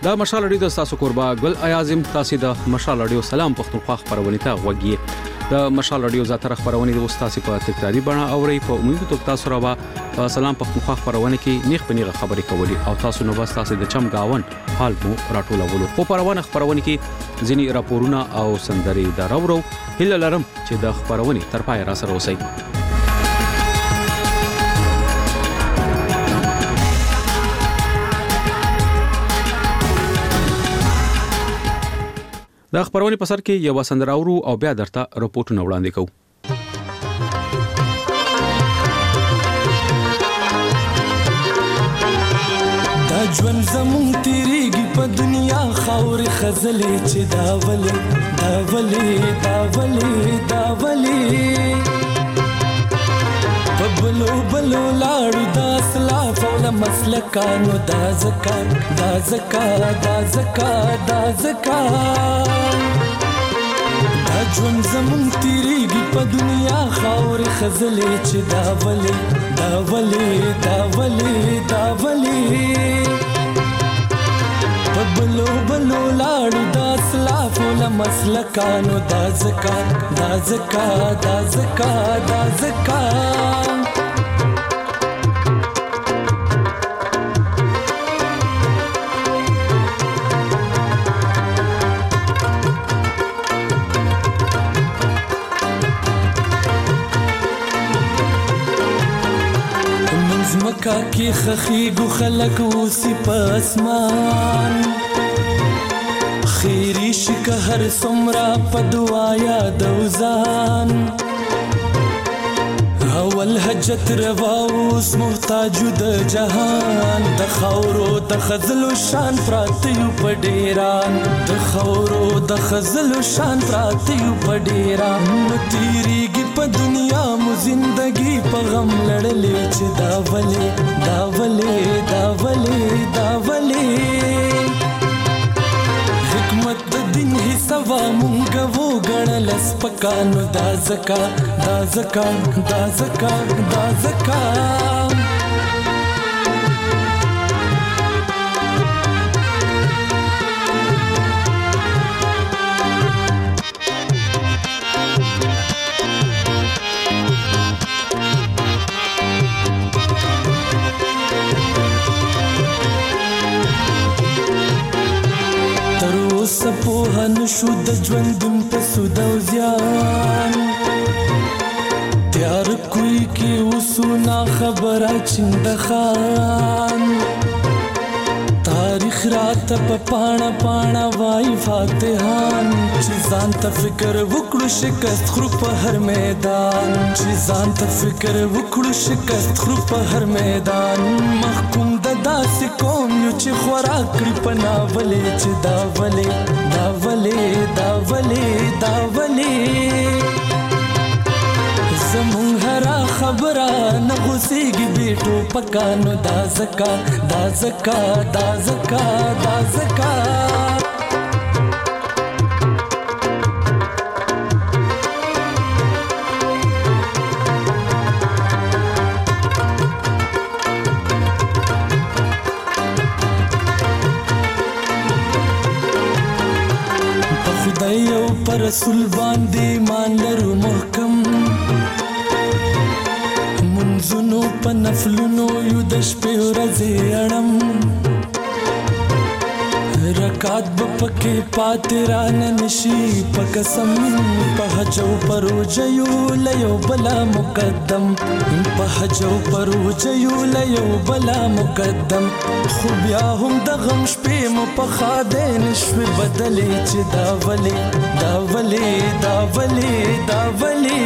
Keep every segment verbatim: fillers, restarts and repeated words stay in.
دا مشال رادیو د تاسو قربا ګل ایازم تاسو د مشال رادیو سلام پښتونخوا خبرونه ته وګورئ. د مشال رادیو زاتره خبرونه د استاد په تکراری بڼه اوري په امید ته تاسو را به سلام پښتونخوا خبرونه کې نیخ پنیغه خبرې کوي او تاسو نو بس تاسو د چم گاون حال مو راټولولو. خو پروانه خبرونه کې ځینی راپورونه او سندري دراورو هله لرم چې د خبرونه تر پای را سره اوسئ. د خبرونه په سر کې یو سندراورو او بیا درته رپورټونه وړاندې کوو. دا ژوند زمون تیریږي په دنیا خاورې خزلې چې دا ولې دا ولې دا ولې دا ولې په بلو بلو لاړو دا اسلاف او د مسلکانو دا زکات دا زکات دا زکات دا زکات دا ژوند زمون تیریږي په دنیا خاورې خزلې چې دا ولې دا ولې دا ولې دا ولې په بلو بلو لاړو دا اسلاف او د مسلکانو دا زکات دا زکات دا زکات دا زکات مکا کی خخیگو خلق اوسی پا اسمان خیری شک هر سمرا پا دعایا دوزان اول حجت رواوس محتاجو د جهان د خورو د خزلو شان پراتیو په ډیران د خورو د خزلو شان پراتیو په ډیران نو تیریږي په دنیا مو زندگی په غم لړلې چې دا ولې دا ولې دا ولې دا ولې حکمت د دین حسابا مونږ وو غړل سپکانو دا زکا دا زکا دا زکا دا زکا سپوهن شو د ژوندون په سود او زیان تیار کوي کې وسونا خبره چند خان تاریخ رات په پاڼه پاڼه وای فاتحان چې ځان ته فکر وکړو شکست خرو په هر میدان چې ځان ته فکر وکړو شکست خرو په هر میدان محکوم د داسې قوم یو چې خوراک کړي په ناولې چې دا ولې دا ولې دا ولې دا ولې زمون هرا خبره نه غوسیږي بیٹو پکانو دا زکا دا زکا دا زکا دا زکا خدای او پر رسول باندې ایمان لرو محکم منځونو په نفلونو یو د شپې ورځې اړم رکات به پکې پاتې رانه نشي په قسم په حج او په روژه یو له یو بلا مقدم په حج او په روژه یو له یو بلا مقدم خو بیا هم د غم شپې مو په خاده نشوي بدلې چې دا ولې دا ولې دا ولې دا ولې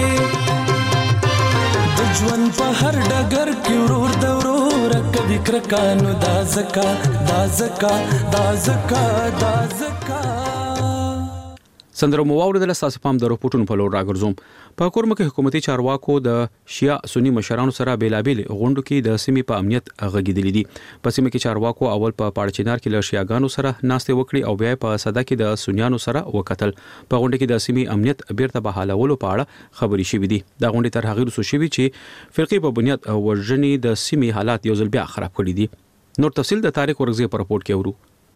د ژوند په هر ډګر کې ورور د ورور کبي کرکانو دا زکا دا زکا دا زکا دا زکا سندرو مو واوریدل تاسو پام د رپورټونو په لور راګرځوم. په کورمه کې حکومتي چارواکو د شیا سنی مشرانو سره بیلابل غونډو کې د سیمې په امنیت غږیدلې دي. په سیمه کې چارواکو اول په پاړچینار کې له شیاګانو سره ناستې وکړي او بیا په صدا کې د سنیانو سره وکتل. په غونډه کې د سیمې امنیت بیرته بحالولو په اړه خبرې شوې دي. دا غونډه تر هغه وروسته شوې چې فرقې په بنیاد ورژنې د سیمې حالات یو ځل بیا خراب کړي دي. نور تفصیل د تاریخ ورغزي په رپورت کې ورو.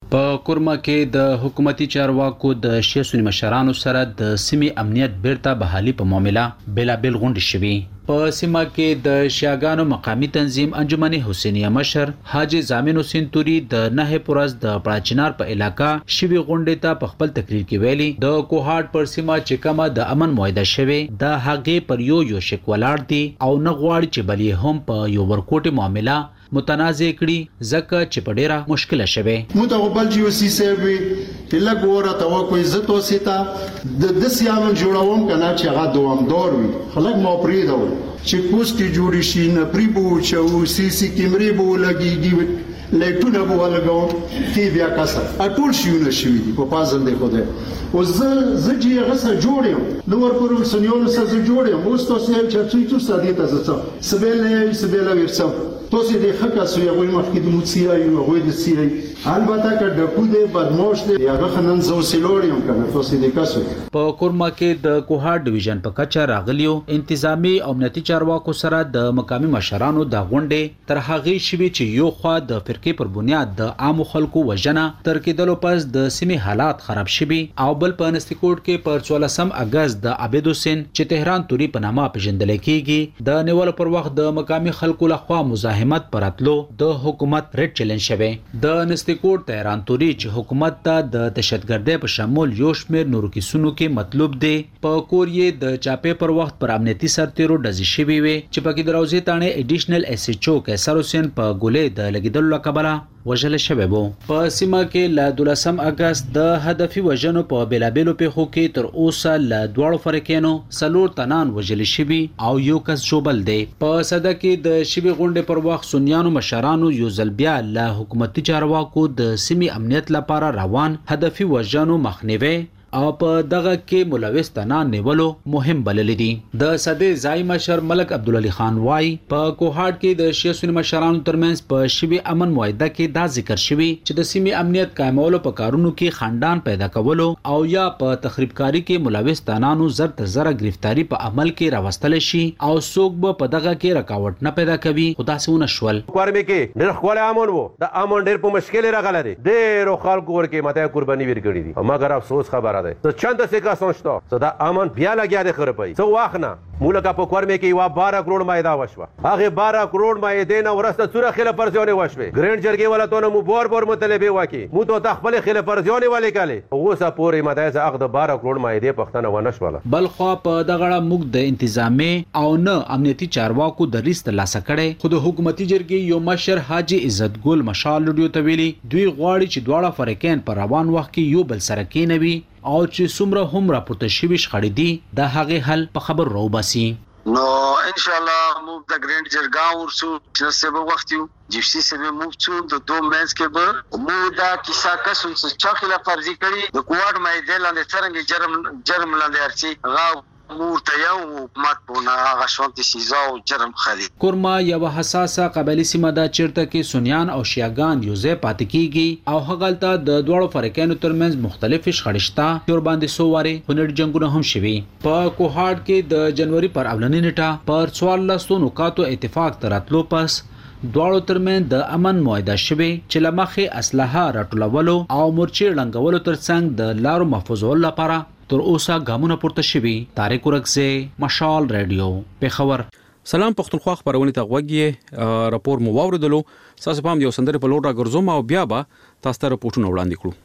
په کورما کې د حکومتي چارواکو د شیعه سنی مشرانو سره د سیمې امنیت بیرته بحالي په معاملې بلابل غونډې شوې. په سیمه کې د شیعاګانو مقامی تنظیم انجمن حسینیه مشر حاجی زامن حسین توري د نه پورز د پړاچنار په علاقہ شوی غونډې ته په خپل تقریر کې ویلي د کوهاټ پر سیمه چې کومه د امن معاهده شوی د هغې پر یو یو شک ولاړ دي او نه غواړي چې بلی هم په یو ورکوټي معاملې متنازع کړي ځکه چې په ډیره مشکله شوه. مو ته بل چې وسی سوي کله ګوره تا کوئی عزت وسیتا د د سیامن جوړوم کنه چې هغه دوام دور وي خلک مو پریدو چې پوسټي جوړی شي نه پریبو چې سی سی کیمرې بو لګيږي لټونه بو لګاو تی بیا کاسه اټول شيونه شوي دي په پازل دی خوده او زه زه چې هغه سره جوړم نو ورپورو سنیونو سره جوړم اوس تاسو یې چې څه څه ساده تاسو سبل سبل ورڅو تاسو دې حق اسو یو مخکې د موسیقي یو غوې د سیري البته که د کوده بدموش دی هغه خنن زو سیلوریم کنه تاسو دې کاسو په کورما کې د کوهاټ ډیویژن په کچا راغلیو انتظامی او امنیتي چارواکو سره د مقامی مشرانو د غونډې تر هغه شوي چې یو خوا د فرقې پر بنیاد د عام خلکو وژنه تر کېدلو پس د سیمې حالات خراب شوي او بل په انستیکوټ کې پر څوارلسم اگست د عبید حسین چې تهران توري په نامه پیژندل کېږي د نیول پر وخت د مقامی خلکو لخوا مزاحمت پراتلو د حکومت ریډ چیلنج شوه. د انستیکوټ تهران توري چې حکومت ته د دهشتګردۍ په شمول یو شمېر نورو کیسونو کې مطلوب دی په کوریا د چاپې پر وخت پر امنیتي سرتیرو ډزې شوي وي چې په کې د روزي تانه ایډیشنل ایس ایچ او کیسر حسین په ګولې د لګیدلو لقبله وجل شوی وو. په سیمه کې ل دولسم اگست د هدفي وژنو په بلابلو پیښو کې تر اوسه ل دوړو فرقینو سلور تنان وجل شوی او یو کس جوبل دی. په صده کې د شوی غونډې پر وخت سنیانو مشرانو یو ځل بیا ل حکومتي چارواکو د سیمې امنیت لپاره روان هدفي وژنو مخنیوي او په دغه کې ملوث تنان نیولو مهم بلل دي. د صدې ځای مشر ملک عبدالعلی خان وای په کوهاټ کې د شیعه سنی مشرانو ترمنځ په شوی امن معاهده کې دا ذکر شوی چې د سیمې امنیت قائمولو په کارونو کې خاندان پیدا کولو او یا په تخریبکاری کې ملوث تنانو زر تر زر گرفتاری په عمل کې راوستل شي او څوک به په دغه کې رکاوټ نه پیدا کوي. خدا سونه شول کورمه کې ډېر خپل امن وو د امن ډېر په مشکل راغله دي ډېر خلکو ورکه ماته قرباني ورکړي دي مګر افسوس خبره ده چند سکه سنشتو صدا امن بیا لګیا د خرپای سو واخنه مولکه په کورمه کې وا بارہ کروڑ مایدا وشوه هغه بارہ کروڑ مایدې نه ورسته څوره خله پرځونه وشوه ګرینډ جرګي ولا ته مو بور بور مطلبه وکي مو ته تخپل خله پرځونه ولې کاله اوسه پورې مدایز عقد بارہ کروڑ مایدې پښتنه ونشوله بل خو په دغه موږ د انتظامی او نه امنیتي چارواکو د ریست لاسه کړي خود حکومتي جرګي یو مشر حاجی عزت ګل مشال لډیو ته ویلي دوی غواړي چې دواړه فرقین پر روان وخت کې یو بل سره کېنوي او چې څومره هم راپورته شوي شخړې دي د هغې حل په خبر راوباسي. نو ان شاء الله موږ د ګرینډ جرګا ورسو چې سبا وخت یو جیفسی سبا موږ څو د دوه مېنس کې به موږ دا کیسه کسون څه چا خلا فرضي کړي د کوواټ مې د لاندې څنګه جرم جرم لاندې ارسي غا مورته یو حکومت پونه هغه شانتي سیزا او جرم خري. کورما یو حساسه قبلي سیمه دا چیرته کې سنیان او شیعاګان یو ځای پاتې کیږي او هغلته د دوړو فرقینو ترمنځ مختلف شخړې شته چې باندې سوواري هنر جنگونه هم شوي. په کوهاټ کې د جنوري پر اولنۍ نیټه پر څوارلسو نقاطو اتفاق تراتلو پس دواړو ترمنځ د امن معاهده شوی چې لمخې اسلحه راټولولو او مورچې ړنګولو ترڅنګ د لارو محفوظولو لپاره تر اوسه ګامونه پورته شوي. طارق ورکزه مشال رادیو پیښور. سلام پښتونخوا خبرونه ته غوږی راپور مو واوریدلو تاسو په هم یو سندره په لور راګرځوم او بیا به تاسو ته راپورټونه وړاندې کړو.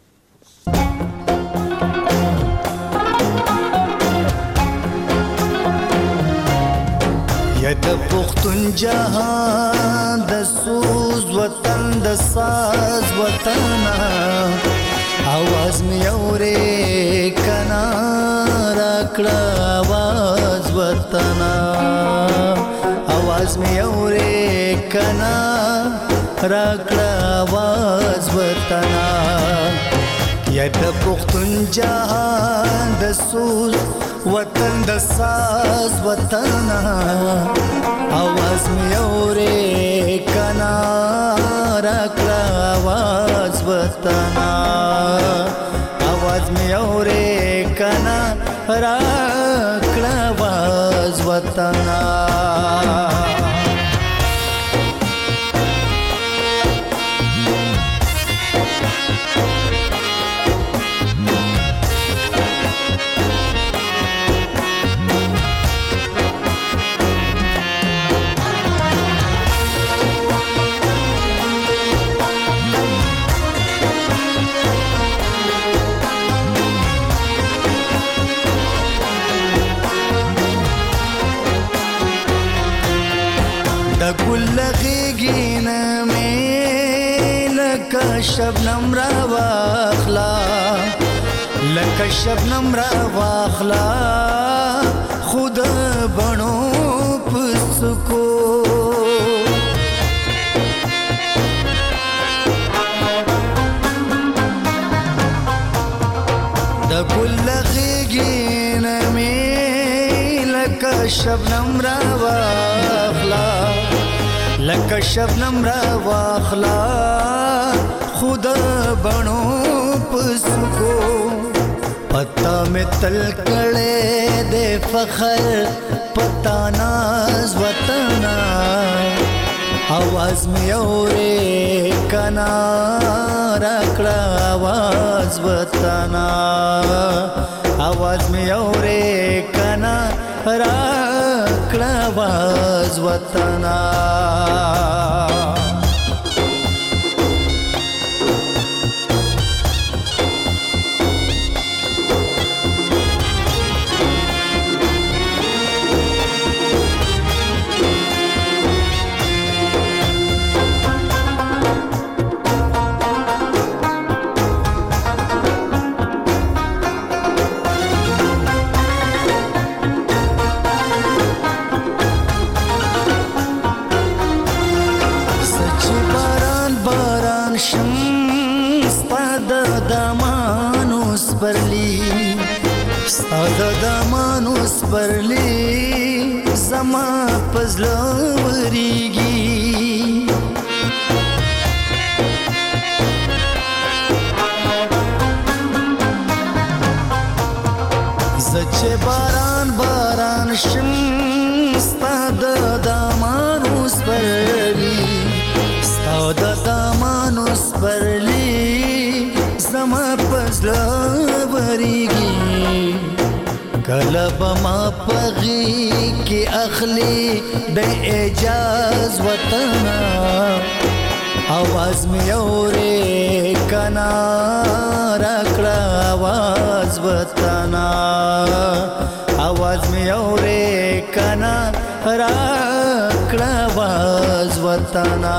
یا د پښتون جهان د سوز وطن د ساز وطن आवाज में औरे कना राकड़ा आवाज वतना आवाज में औरे कना राकड़ा आवाज वतना या द पुख्तन जहान द सूज वतन द साज वतना आवाज में औरे कना राकड़ा आवाज वतना आवाज में औरे कना राकड़ा आवाज वतना شبنم را واخلا لکه شبنم را واخلا خود بڼو پسکو د ګل غېږې نه مې لکه شبنم را واخلا لکه شبنم را واخلا خود بڼو پسکو پتا میں تل کڑے دے فخر پتا ناز وطنا آواز میں اورے کنا رکڑا آواز وطنا آواز میں اورے کنا رکڑا آواز وطنا ساده دمانوس برلی زما پزلا وریگی زچه باران باران شم ساده دمانوس برلی ساده دمانوس برلی زما پزلا وریگی کلب ما پغی کی اخلی د اعجاز وطنا آواز می اورے کنا رکڑا آواز وطنا آواز می اورے کنا رکڑا آواز وطنا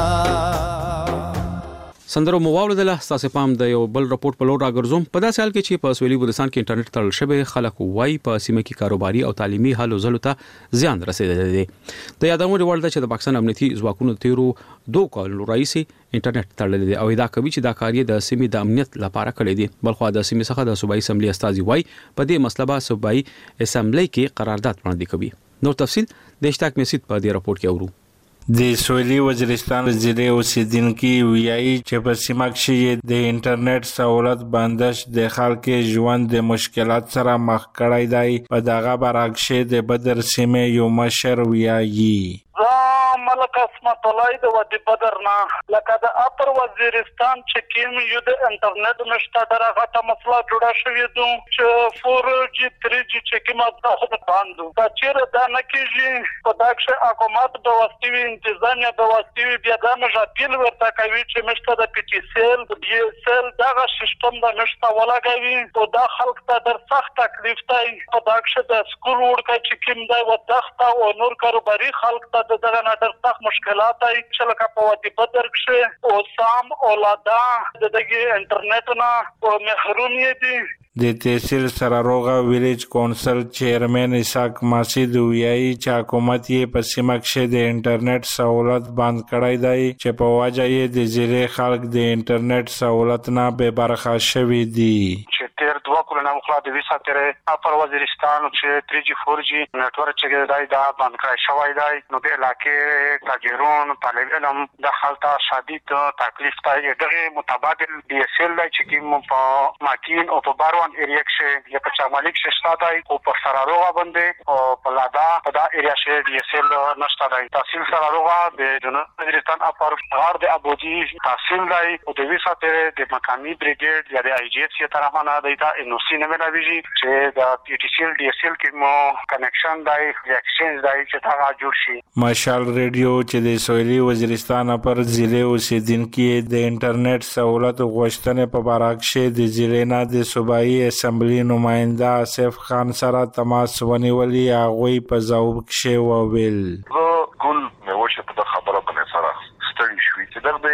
سندرو موواول دله تاسو پام د یو بل رپورت په لور راګرځوم په داسې حال کې چې په سویلي بلوچستان کې انټرنیټ تړل شوی خلک وای په سیمه کې کاروباري او تعلیمي هلو ځلو ته زیان رسیدلی دی د یادونه ورته چې د پاکستان امنیتي ځواکونو تیرو دوه کالو راځي انټرنیټ تړل دی او دا کوي چې دا کار د سیمې د امنیت لپاره کړی دی بلخو د سیمې څخه د صوبایي اسمبلی استازي وای په دې مسله به صوبایي اسمبلی کې قرارداد وړاندې کوي نو تفصیل د اشتاق میسید په دې رپورت کې اورو د سویلي وزیرستان ضلع اوسیدونکي ویایي چې په سیمه کې د انټرنیټ سہولت بندش د خلکو ژوند د مشکلات سره مخ کړی دی په دغه برعکس د بدر سیمه یو مشر ویایي ملک اسمت الله د ودی بدرنا لکه د اپر وزیرستان چې کیم یو د انټرنیټ نشته درغه ته مسله جوړه شوې ده چې فور جی تھری جی چې کیم د باندې دا چیرې دا نه کیږي په داخله حکومت د واستوي انتظامیه د واستوي بیا د مجاپیل ورته کوي چې مشته د پی ټی سیل دی سیل دغه سیستم د نشته ولاګوي او دا خلک ته در سخت تکلیف دی په داخله د سکول ورکه چې کیم دی ودخته او نور کاروباري خلک ته دغه نه در سخت مشکلات ای چې لکه په ودی بدر کې او سام اولادا د دغه انټرنیټ نه او محروم دي د تحصیل سراروغه ویلیج کونسل چیرمن اسحاق ماسید ویایي چې حکومت یې په سیمه کې د انټرنیټ سہولت بند کړی دی چې په وجه یې د ضلع خلک د انټرنیټ سہولت نه بې برخه شوي دي چې تیر دوه کلونه مخکې د ویسا تیرې اپر وزیرستان چې تھری جی فور جی نتورک چې دی دا بند کړی شوی دی نو د علاقې تاجرون طالب علم د خلک شدید تکلیف ته دغه متبادل ډي اس ال چې کوم په ماکین او په بارو ایریا کې یا په چامالیک شته دی او په سراروغه باندې او په لادا په دا ایریا کې ډي اس ال نشته دی تحصیل سراروغه د جنوب وزیرستان اپر غار د ابوجي تحصیل دی او د ویسا تیرې د مقامی بریګیډ یا د آی جی ایس طرفه نه دی دا انو سی نه ملاویږي چې د پی ټی سی ال ډي اس ال کې مو کنیکشن دی ایکسچینج دی چې دا جوړ شي مشال ریډیو چې د سویلي وزیرستان اپر ضلع اوسیدونکي د انټرنیټ سہولت غوښتنې په برعکس د ضلع نه د صوبایي اسمبلی نماینده آصف خان سره تماس ونیولی هغوی په ځواب کې وویل ګل مې وشه په خبره باندې سره ستړي شوې چې دغه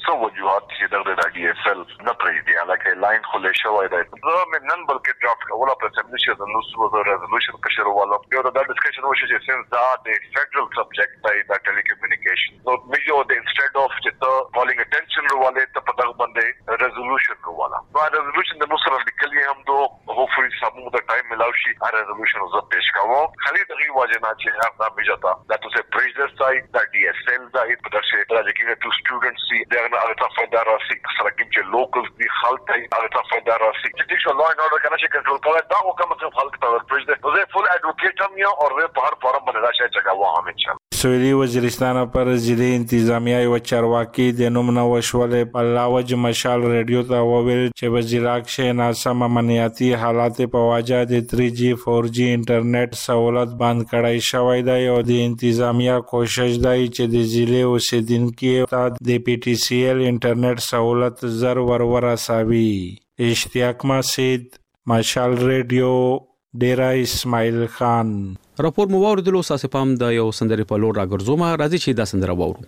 څو وجوهات چې د ډي اس ال نه پرې دی لکه لاین خلې شوی دی زه مې نن بلکې ډرافټ کوله پر سبمیشن د نو سو ریزولوشن کشر والو یو دا ډسکشن وشي چې سنس دا د فدرل سبجیکټ دی د ټیلیکومونیکیشن نو مې یو د انسټډ اف چې ته کالینګ اټینشن ورواله ته په دغه باندې ریزولوشن کوله نو ریزولوشن د نو سره لیکلي هم دو هوپفلی سمو د ټایم ملاوي ا ریزولوشن زه پیش کوم خالي دغه واجبات چې هغه بجتا دا ته پریزر سایت د ډي اس ال دا په درشه د لیکینګ ټو سټوډنټس سي دغه هغه ته فائدہ راسي سره چې لوکل دي خلک هغه ته فائدہ راسي چې څه لا نه کنه چې کنټرول کوي دا کوم څه خلک ته پریزر نو زه فول اډوکیټ هم یو او په هر فارم باندې راشه چې کاوه هم انشاء سویلی وزیرستان پر ضلع انتظامیه او چارواکي د نوم نو وشولې په لاوج مشال ریډیو ته وویل چې وزیرا کې ناسم امنیتي حالات په واجه د تھری جی فور جی انټرنیټ سہولت بند کړای شوی دی او د انتظامیه کوشش دی چې د ضلع اوسیدونکو ته د پی ټی سی ایل انټرنیټ سہولت زر ورور اساوي اشتیاق مسجد مشال ریډیو ډیرا اسماعیل خان راپور مو واوریدلو ساسه پام د یو سندري په لور راګرځوم راځي چې دا سندره واورو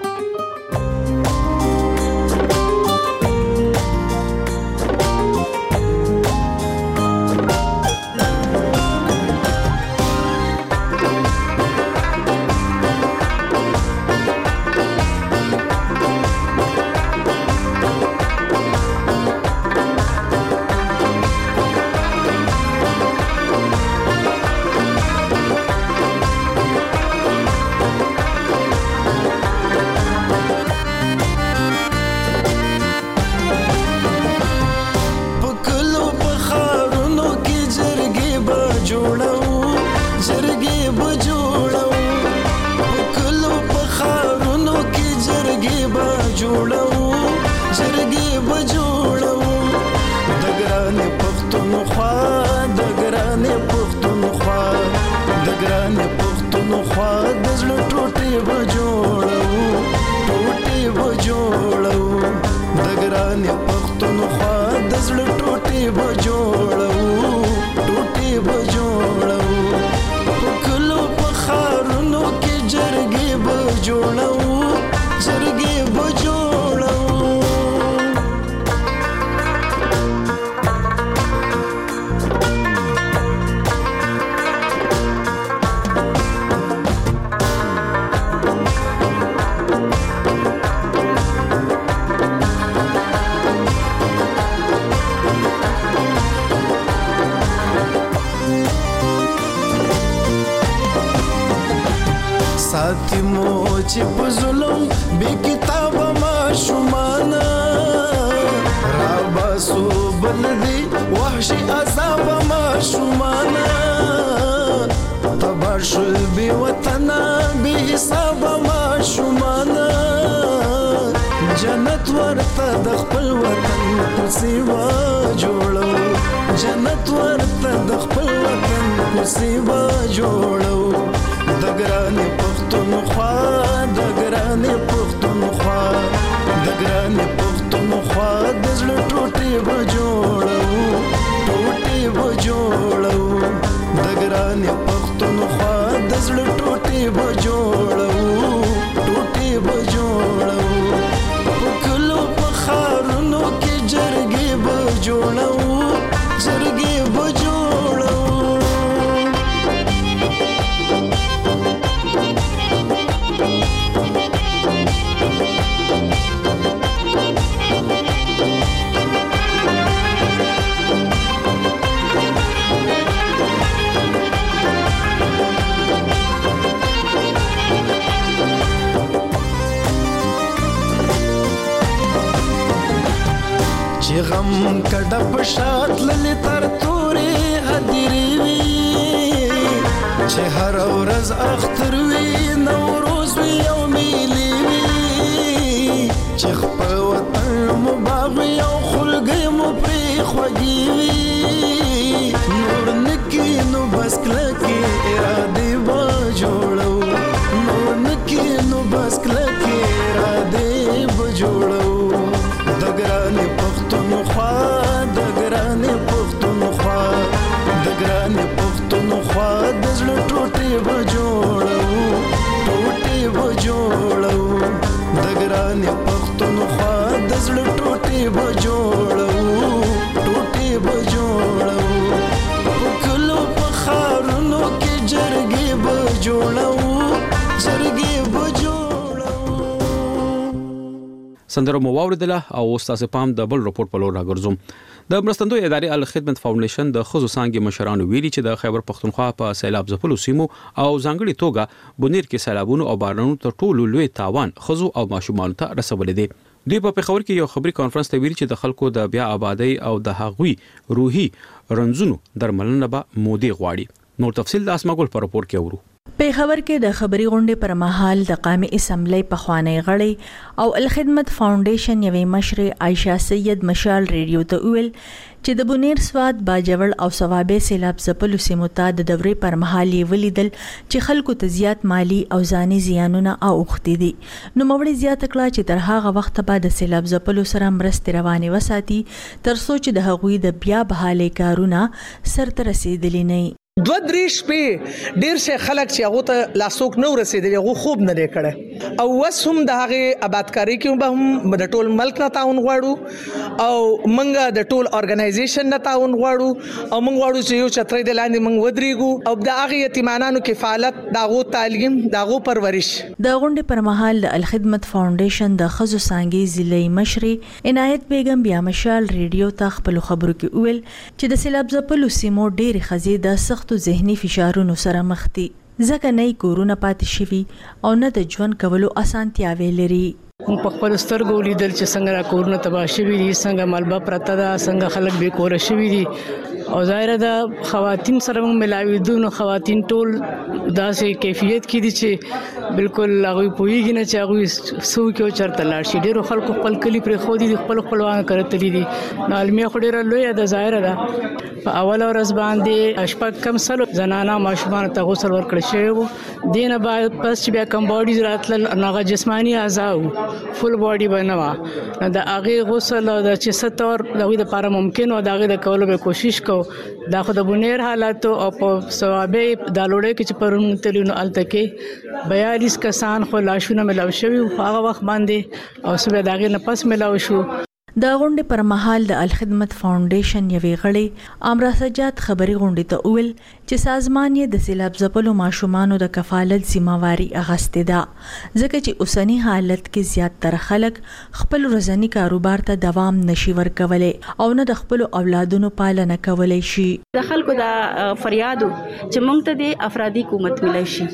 غم کډه پښات للی تر تورې هدیری وی چې هر ورځ اختر وی نوروز وی او میلی وی چې خپل وطن مو باغ یو خلګي مو پرې خوږی وی نور نکی نو بس کلکی اراده و جوړو نور نکی نو بس کلکی اراده و جوړو دګرانه پختونخوا دګرانه پختونخوا دګرانه پختونخوا د زړه ټوټې و جوړو ټوټې و جوړو دګرانه پختونخوا جوړو ټوټې به جوړو په کلو په خارونو کې جرګې به جوړو جرګې به جوړو. سندره مو واوریدله او تاسو پام د بل رپورټ په لور راګرځوم. د مرستندوی ادارې الخدمت فاونډیشن د خزو څانګې مشرانو ویلي چې د خیبر پښتونخوا په سیلاب ځپلو سیمو او ځانګړي توګه بونیر کې سیلابونو او بارانونو تر ټولو لوی تاوان خزو او ماشومانو ته رسولې دي. دوی په پیښور کې یو خبري کانفرنس ته ویلي چې د خلکو د بیا آبادی او د هغوی روحي رنځونو درملنه به مودي غواړي. نور تفصیل د اسماګل پر رپورټ کې اورو. پیښور کې د خبري غونډې پر مهال د قومي اسمبلی په خوانی غړي او الخدمت فاونډیشن یوې مشر عائشہ سید مشال ریډیو ته ویل چې د بونیر سواد باجوړ او ثوابه سیلاب ځپلو سیمو ته د دورې پر مهال ولیدل چې خلکو ته زیات مالی او ځاني زیانونه اوختي دي. نو موړي زیات کړه چې تر هغه وخت بعد د سیلاب ځپلو سره مرستې روانې وساتي تر څو چې د هغوی د بیا بحالي کارونه سرته رسیدلی نه. دو درې شپې ډیر څه خلک چې هغه ته لاسوک نو رسیدلی هغه خوب نه لري او وسوم د هغه آبادکاری کې به هم د ټول ملک نه تعاون غواړو او منګه د ټول ارګنایزیشن نه تعاون غواړو او موږ غواړو چې یو چترې د لاندې موږ ودرېګو او د هغه یتیمانو کفالت داغو تعلیم داغو پرورش. د غونډې پر مهال د الخدمت فاونډیشن د خزو څانګې ضلعي مشر عنایت بیگم بیا مشال ریډیو ته خپل خبرو کې ویل چې د سیلاب ځپلو سیمو ډېری خزې د سخت تو ذهني فشارونو سره مخ دي ځکه نه کورونه پاتې شوي او نه د ژوند کولو اسانتیاوې لري. موږ په خپل سترګو لیدل چې څنګه را کورونه تباہ شوي دي، څنګه ملبه پرته ده، څنګه خلک بې کوره شوي دي او ظاهره ده خواتین سره موږ ملاوېدو نو خواتین ټول داسې کیفیت کې دي چې بالکل هغوی پوهېږي نه چې هغوی څه وکړي او چېرته لاړ شي. ډېرو خلکو خپل کلي پرېښودي دي، خپل خپلوان کره تللي دي. نو المیه خو ډېره لویه ده، ظاهره ده په اوله ورځ باندې شپږ کم سلو زنانه ماشومانو ته غسل ورکړل شوی و. دې نه بعد پس چې بیا کم باډیز راتلل نو هغه جسماني اعضا وو، فل باډي به نه وه. نو د هغې غسل او د چې څه طور د هغوی دپاره ممکن و د هغې د کولو به کوشش کوو. دا خو د بونیر حالاتو او په ثوابې دا لوړۍ کې چې پرون موږ تللي نو هلته کې بیالیس کسان خو لاشونه ملاو شوي وو هغه وخت باندې او څه بیا د هغې نه پس ملاو شو. د غونډې پر مهال د الخدمت فاونډیشن یوې غړي امرا سجاد خبري غونډې ته ویل چې سازمان یې د سیلاب ځپلو ماشومانو د کفالت ذمہواری اخیستې ده ځکه چې اوسنی حالت کې زیاتره خلک خپل ورځنی کاروبار ته دوام نشي ورکولای او نه د خپل اولادونو پالنه کولای شي. د خلکو د فریادو چې موږ ته د افرادي حکومت ملي شي.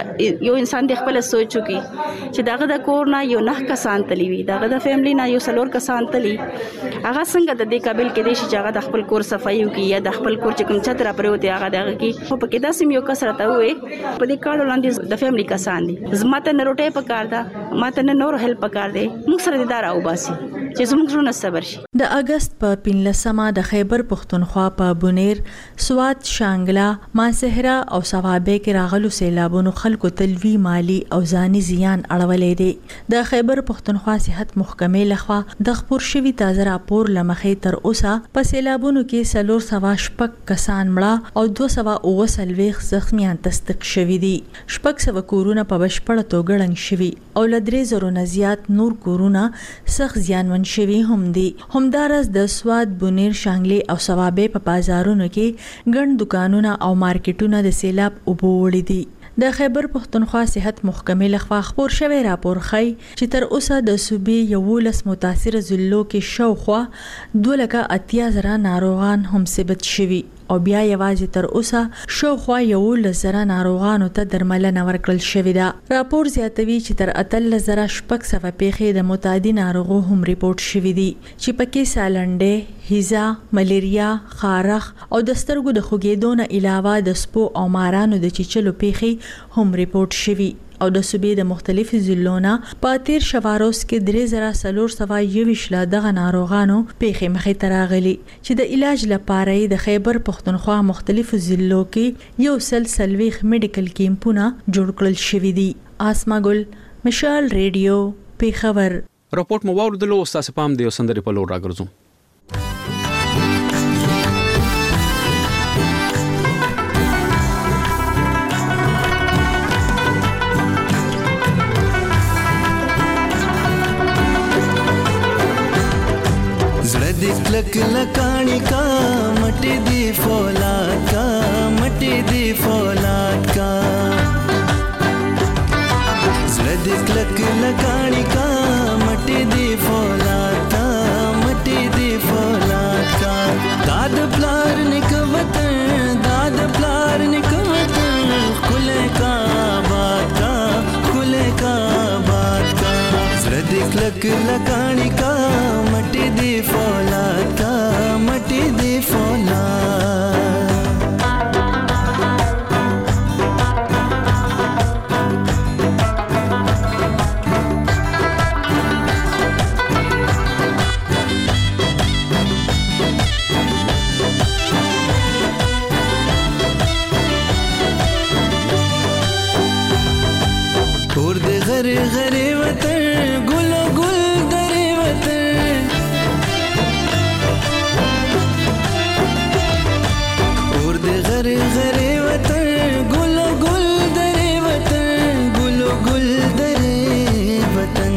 یو انسان د خپل سوچو کې چې دغه د کور نه یو نه کسان تلی وي، دغه د فیملی نه یو څلور کسان تلی هغه څنګه د دې قابل کې دي چې هغه د خپل کور صفایي وکړي یا د خپل کور چې کوم چتر پروت هغه دغه کې خو په کې داسې یو کس راته وې په دې کار وړاندې د فیملی کسان دي زماته نه روټه پکار دا ماته نه نور هیلپ پکار دی موږ سره د دار او باسي چې زموږ ژوند صبر شي. د اگست په پنځلسمه د خیبر پښتونخوا په بونیر، سوات، شانګلا، ماسهره او ثوابه کې راغلو سیلابونو خلکو تلوي مالی او ځاني زیان اړولې دي. د خیبر پښتونخوا صحت محکمې لخوا د خبر شوی تازه راپور لمخې تر اوسه په سیلابونو کې سلور سوا شپږ کسان مړه او دوه سوا اوه څلوېښت زخمیان تصدیق شوي دي. شپږ سوه کورونه په بشپړه توګه ړنګ شوي او له درې زرو نه زیات نور کورونه سخت زیانمن شوي هم دي. همدارس د سواد، بونیر، شانګلې او ثوابه په بازارونو کې ګڼ دکانونه او مارکیټونه د سیلاب اوبو وړي دي. د خیبر پښتونخوا صحت محکمې لخوا خبر شوی راپور ښيي چې تر اوسه د صوبې یولس متاثره ضلعو کې شاوخوا دوه لکه اتیا زره ناروغان هم ثبت شوي او بیا یوازې تر اوسه شاوخوا یولس زره ناروغانو ته درملنه ورکړل شوې ده. راپور زیاتوي چې تر اتلس زره شپږ سوه پیښې د متعدي ناروغو هم ریپورټ شوي دي چې پکې سالنډې، هیزا، ملیریا، خارخ او د سترګو د خوږېدو نه علاوه د سپو او مارانو د چیچلو پیښې هم ریپورټ شوي او د صوبې د مختلفو ضلعو نه په تیر شواروس کې درې زره څلور سوه یوویشت له دغه ناروغانو پیښې مخې ته راغلي چې د علاج لپاره یې د خیبر پښتونخوا مختلفو ضلعو کې یو سل څلوېښت میډیکل کیمپونه جوړ کړل شوي دي. آسما ګل، مشال ریډیو، پیښور. رپورټ مو واوریدلو. تاسو پام د سندرې په لور راګرځو. کلک لکانی کا مٹی دی فولاد کا مٹی دی فولاد کا زړه دې کلک لکانی کا مٹی دی فولاد کا مٹی دی فولاد کا داد پلار نک وطن داد پلار نک وطن کله کا بات کا کله کا بات کا زړه دې کلک لکانی کا مٹی دی فولاد کا مٹی دی فولاد اور دے غری غری وطن گل گل دری وطن اور دے غری غری وطن گل گل دری وطن گل گل دری وطن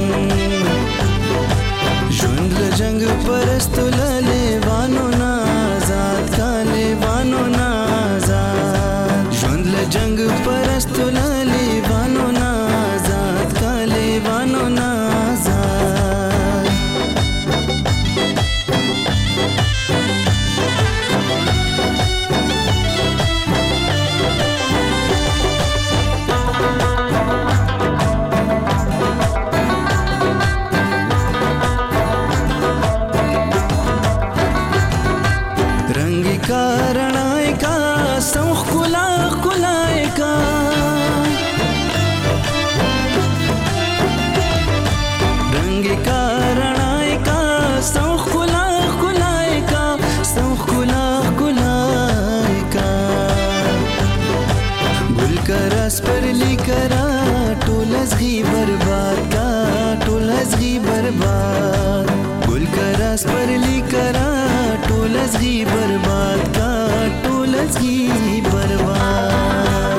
ژوند له جنگ پرستو لیوانو نا آزاد کا لیوانو نا آزاد ژوند له جنگ پرستو لیوانو نا لیوانو نازاد رنگی کا رڼای کا سوخ کلا کلای کا کا رڼای کا سوخ کلا کلای کا سوخ کلا کلای کا گل کرس پر لیکرا ټول ازغي برباد کا ټول ازغي برباد گل کرس پر لیکرا ټول ازغي برباد کا ټول ازغي برباد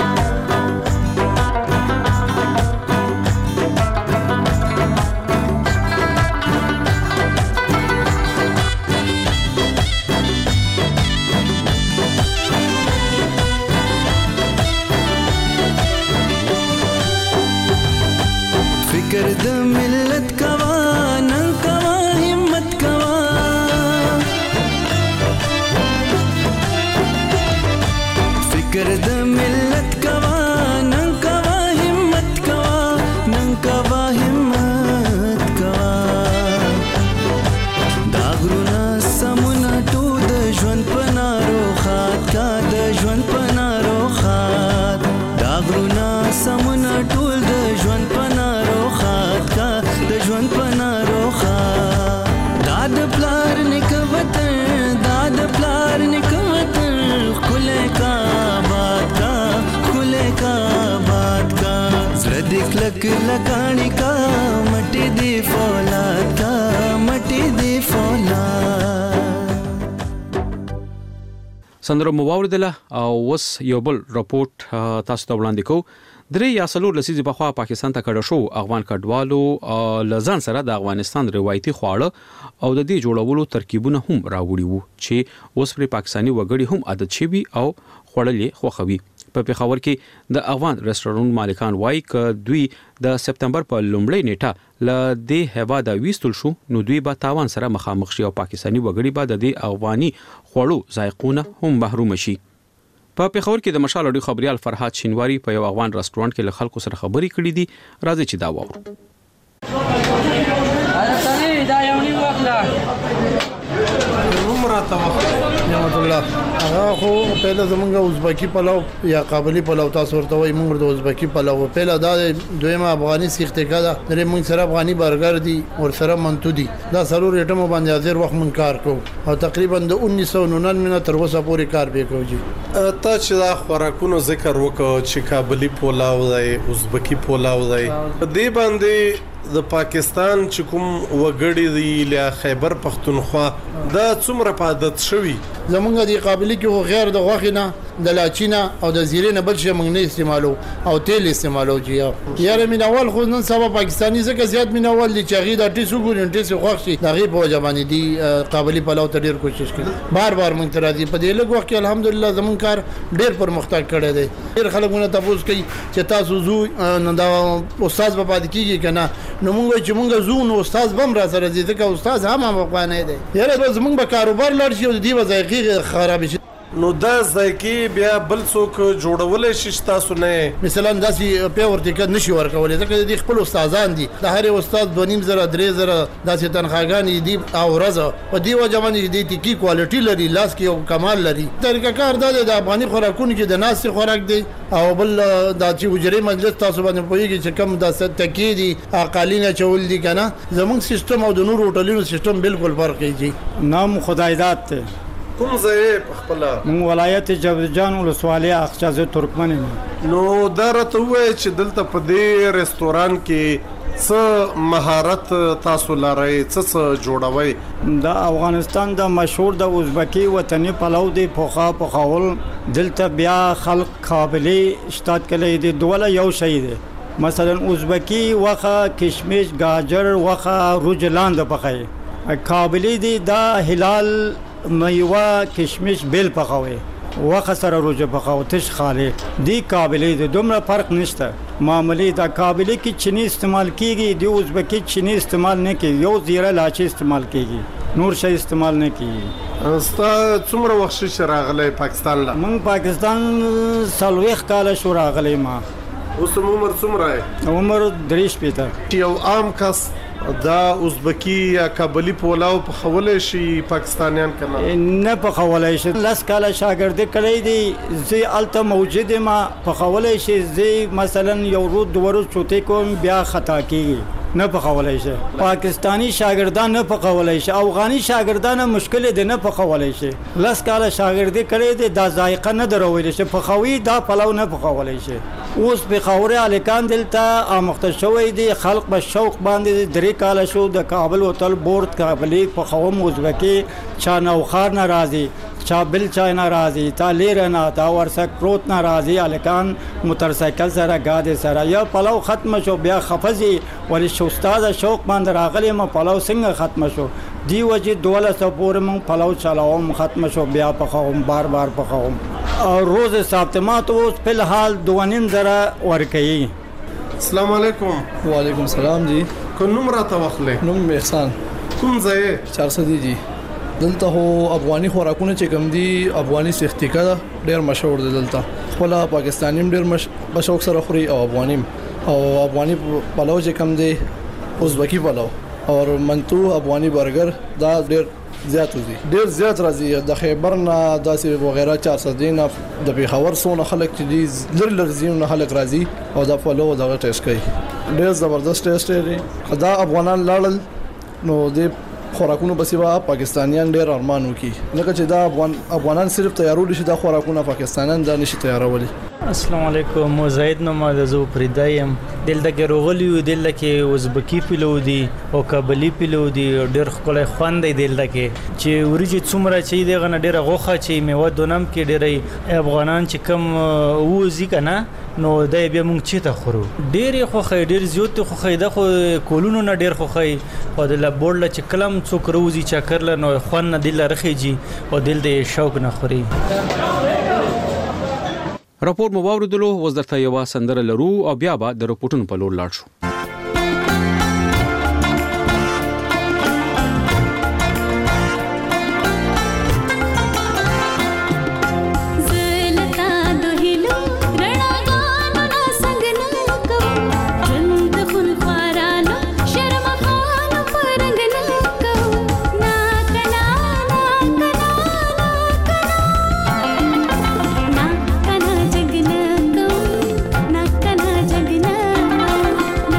فکر د ملت کوا نن کوا همت کوا فکر د ملت کوا نن کوا همت کوا نن کوا همت کوا دا غرونا سمونه ټول د ژوند پنارو خات کا د ژوند پنارو خات دا غرونا سمونه ټول د ژوند پنارو کا د ژوند پنارو خا داد پلار نک وطن داد پلار نک وطن کله کا بات کا کله کا بات کا زړه دې کلک لکانی کا مټی دی فولاد کا مټی دی فولاد سندره مو واوریدله او وس یو بل رپورت تاسو ته وړاندې کوم درې یا څلور لسیزې پخوا پاکستان ته کډه شو افغان کډوالو لزان سره د افغانستان روایتي خواړه او د دې جوړولو ترکیبونه هم راوړي وو چې اوس پر پاکستاني وګړي هم عادت شوي او خوړلې خوخوي په پیښور کې د افغان رستورانت مالکان وایي ک دوی د سپتمبر په لومړۍ نیټه ل دې هوا د ویستل شو نو دوی به تاوان سره مخامخ شي او پاکستاني وګړي به د دې افغاني خوړو ذایقونه هم محروم شي په پیښور کې د مشال اډیو خبريال فرحات شینواری په یو افغان رستورانت کې له خلکو سره خبرې کړې دي راځي چې دا واورو دا یو نیو وخت عمره ته نعمت الله هغه خو پهله زمونږ ازبکی پلاو یا قابلی پلاو تاسو ورته وایي موږ د ازبکی پلاو پهله دا دویمه افغاني سیخته کده درې موږ سره افغاني برګر دي ور سره منتو دي دا سلور ایټم باندې حاضر وخت من کار کو او تقریبا د انیس سو ننانوي تر اوسه پورې کار به کوي ته چې دا خوراکونو ذکر وکړو چې قابلی پلاو دی ازبکی پلاو دی دې باندې د پاکستان چې کوم وګړي دی له خیبر پختونخوا دا څومره پادت شوی زمونږ د قابلیت کې غیر د غوښې نه د لاچینه او د زیرې نه بل شی موږ نه استعمالو او تیل استعمالو چې یاره مینوال خو نن سبا پاکستاني ځکه زیات مینوال دي چې هغې دا ټیسو ګوري ټیسو خوښ شي د هغې په وجه باندې دي قابلي پلاو ته ډېر کوشش کوي بار بار موږ ته راځي په دې لږ وخت کې الحمدلله زمونږ کار ډېر پرمختګ کړی دی ډېر خلک مونږ تپوس کوي چې تاسو زو نو دا استاد به پاتې کېږي که نه نو موږ وایو چې موږ زو نو استاد به هم را سره ځي ځکه استاد هم هم افغانی دی یاره به زمونږ به کاروبار لاړ شي او د دې به ذایقې خرابې شي نو دا ذایقې بیا بل څوک جوړولی شي تاسو نه مثلا داسې پی ورتکه نشي ورکولی ځکه د دې خپل استادان دي د هر استاد دوه نیم زره درې زره داسې تنخواګانې دي او ورځه په دې وجه باندې د ټیکي کوالټي لري لاس کې یو کمال لري طریقه کار دا دی د افغاني خوراکونو کې د ناستې خوراک دی او بل دا چې حجرې مجلس تاسو باندې پوهېږي چې کوم داسې تکې دي قالین اچول دي که نه زموږ سیستم او د نورو هوټلونو سیستم بالکل فرق کوي نام خدایداد دی کوم ځای په خپله مونږ ولایت جوزجان ولسوالۍ اقچه زه ترکمن یم نو دا راته ووایه چې دلته په دې رستوران کې څه مهارت تاسو لرئ څه څه جوړوئ د افغانستان د مشهور د ازبکي وطني پلو دی پخوا پخول دلته بیا خلق قابلي اشتاد کلی دی دوله یو شی دی مثلا ازبکي وخه کشمش گاجر وخه روجلان د پخی قابلي دی دا هلال میوه کشمش بیل پخوي وخه سره روجه پخاو تش خاله دی قابلی دی دومره فرق نشته معمولی دا قابلی کی چینی استعمال کیږي دی ازبکی چینی استعمال نه کوي یو زیره لاچی استعمال کیږي نور شی استعمال نه کیږي ستا څومره وخت شي راغلی پاکستان لا من پاکستان سلويخ کال شو راغلی ما اوس عمر څومره عمر دریش پیته یو عام کس دا ازبکی یا کابلی پولاو په خولې شي پاکستانیان کنه نه په خولې شي لاس کاله شاګرد کړی دی زی الته موجود ما په خولې شي زی مثلا یو رود دورو چوتې کوم بیا خطا کیږي نه په خولې شي پاکستانی شاګردان نه په خولې شي افغاني شاګردان مشکل دي نه په خولې شي لاس کاله شاګرد کړی دی دا ذایقه نه درول شي په خوي دا پلو نه په خولې شي اوس په خوره الکان دلته امخته شوی دی خلق په شوق باندې درې کال شو د کابل هوټل بورډ کابلی په خوم ازبکی چا نوخار ناراضي چا بل چا ناراضي تا لیر نه تا ورسک پروت ناراضي الکان موټرسایکل سره گاډي سره یا پلو ختم شو بیا خفزي ولی شو استاد شوق باندې راغلی ما پلو څنګه ختم شو دی وجه دوله سپور مون پلو چلاوم ختم شو بیا په خوم بار بار په خوم او روز ساعتمات اوس په الحال دوانیم زره ورکي السلام علیکم وعلیکم السلام جی کوم نوم راته واخلې نوم احسان کوم ځای چار صدی جی دلته هو افغاني خوراکونه چې کوم دي افغاني سختیکا ډېر مشهور دي دلته خپل پاکستاني ډېر مش بشوک سره خوري او افغاني او افغاني پلو چې کوم دي ازبکی پلو او منتو افغاني برګر دا ډېر زیات دي ډېر زیات راځي د خیبر نه داسې وغیرہ چار صدی نه د پیښور سونه خلک چې دي لر لر زینو خلک راځي او دا پلو دا ټیسټ کوي ډېر زبردست ټیسټ دی دا افغانان لاړل نو د خوراکونو بسیوا پاکستانیان ډېر ارمان وکي لکه چې دا افغان افغانان صرف تیارول شي دا خوراکونه پاکستانیان دا نشي تیارولي السلام علیکم مزاید نو مازو پردایم دلته کې روغلیو دلته کې ازبکی پلو دي او کابلی پلو دي ډېر خلک خوان دی دلته کې چې ورجی څومره چې دغه نه ډېر غوخه چې میوه دونم کې ډېر افغانان چې کم وځي کنه نو دای بیا مونږ چې ته خورو ډېر خو خې ډېر زیات خو خې د خو کولونو نه ډېر خو خې او د لبورل چې کلم څوک روزي چکر له نو خوان نه دل رخیږي او دل دې شوق نه خوري راپور مو واوریدلو وزارت یو سندره لرو او بیا به د رپورټونو په لور لاړ شو ना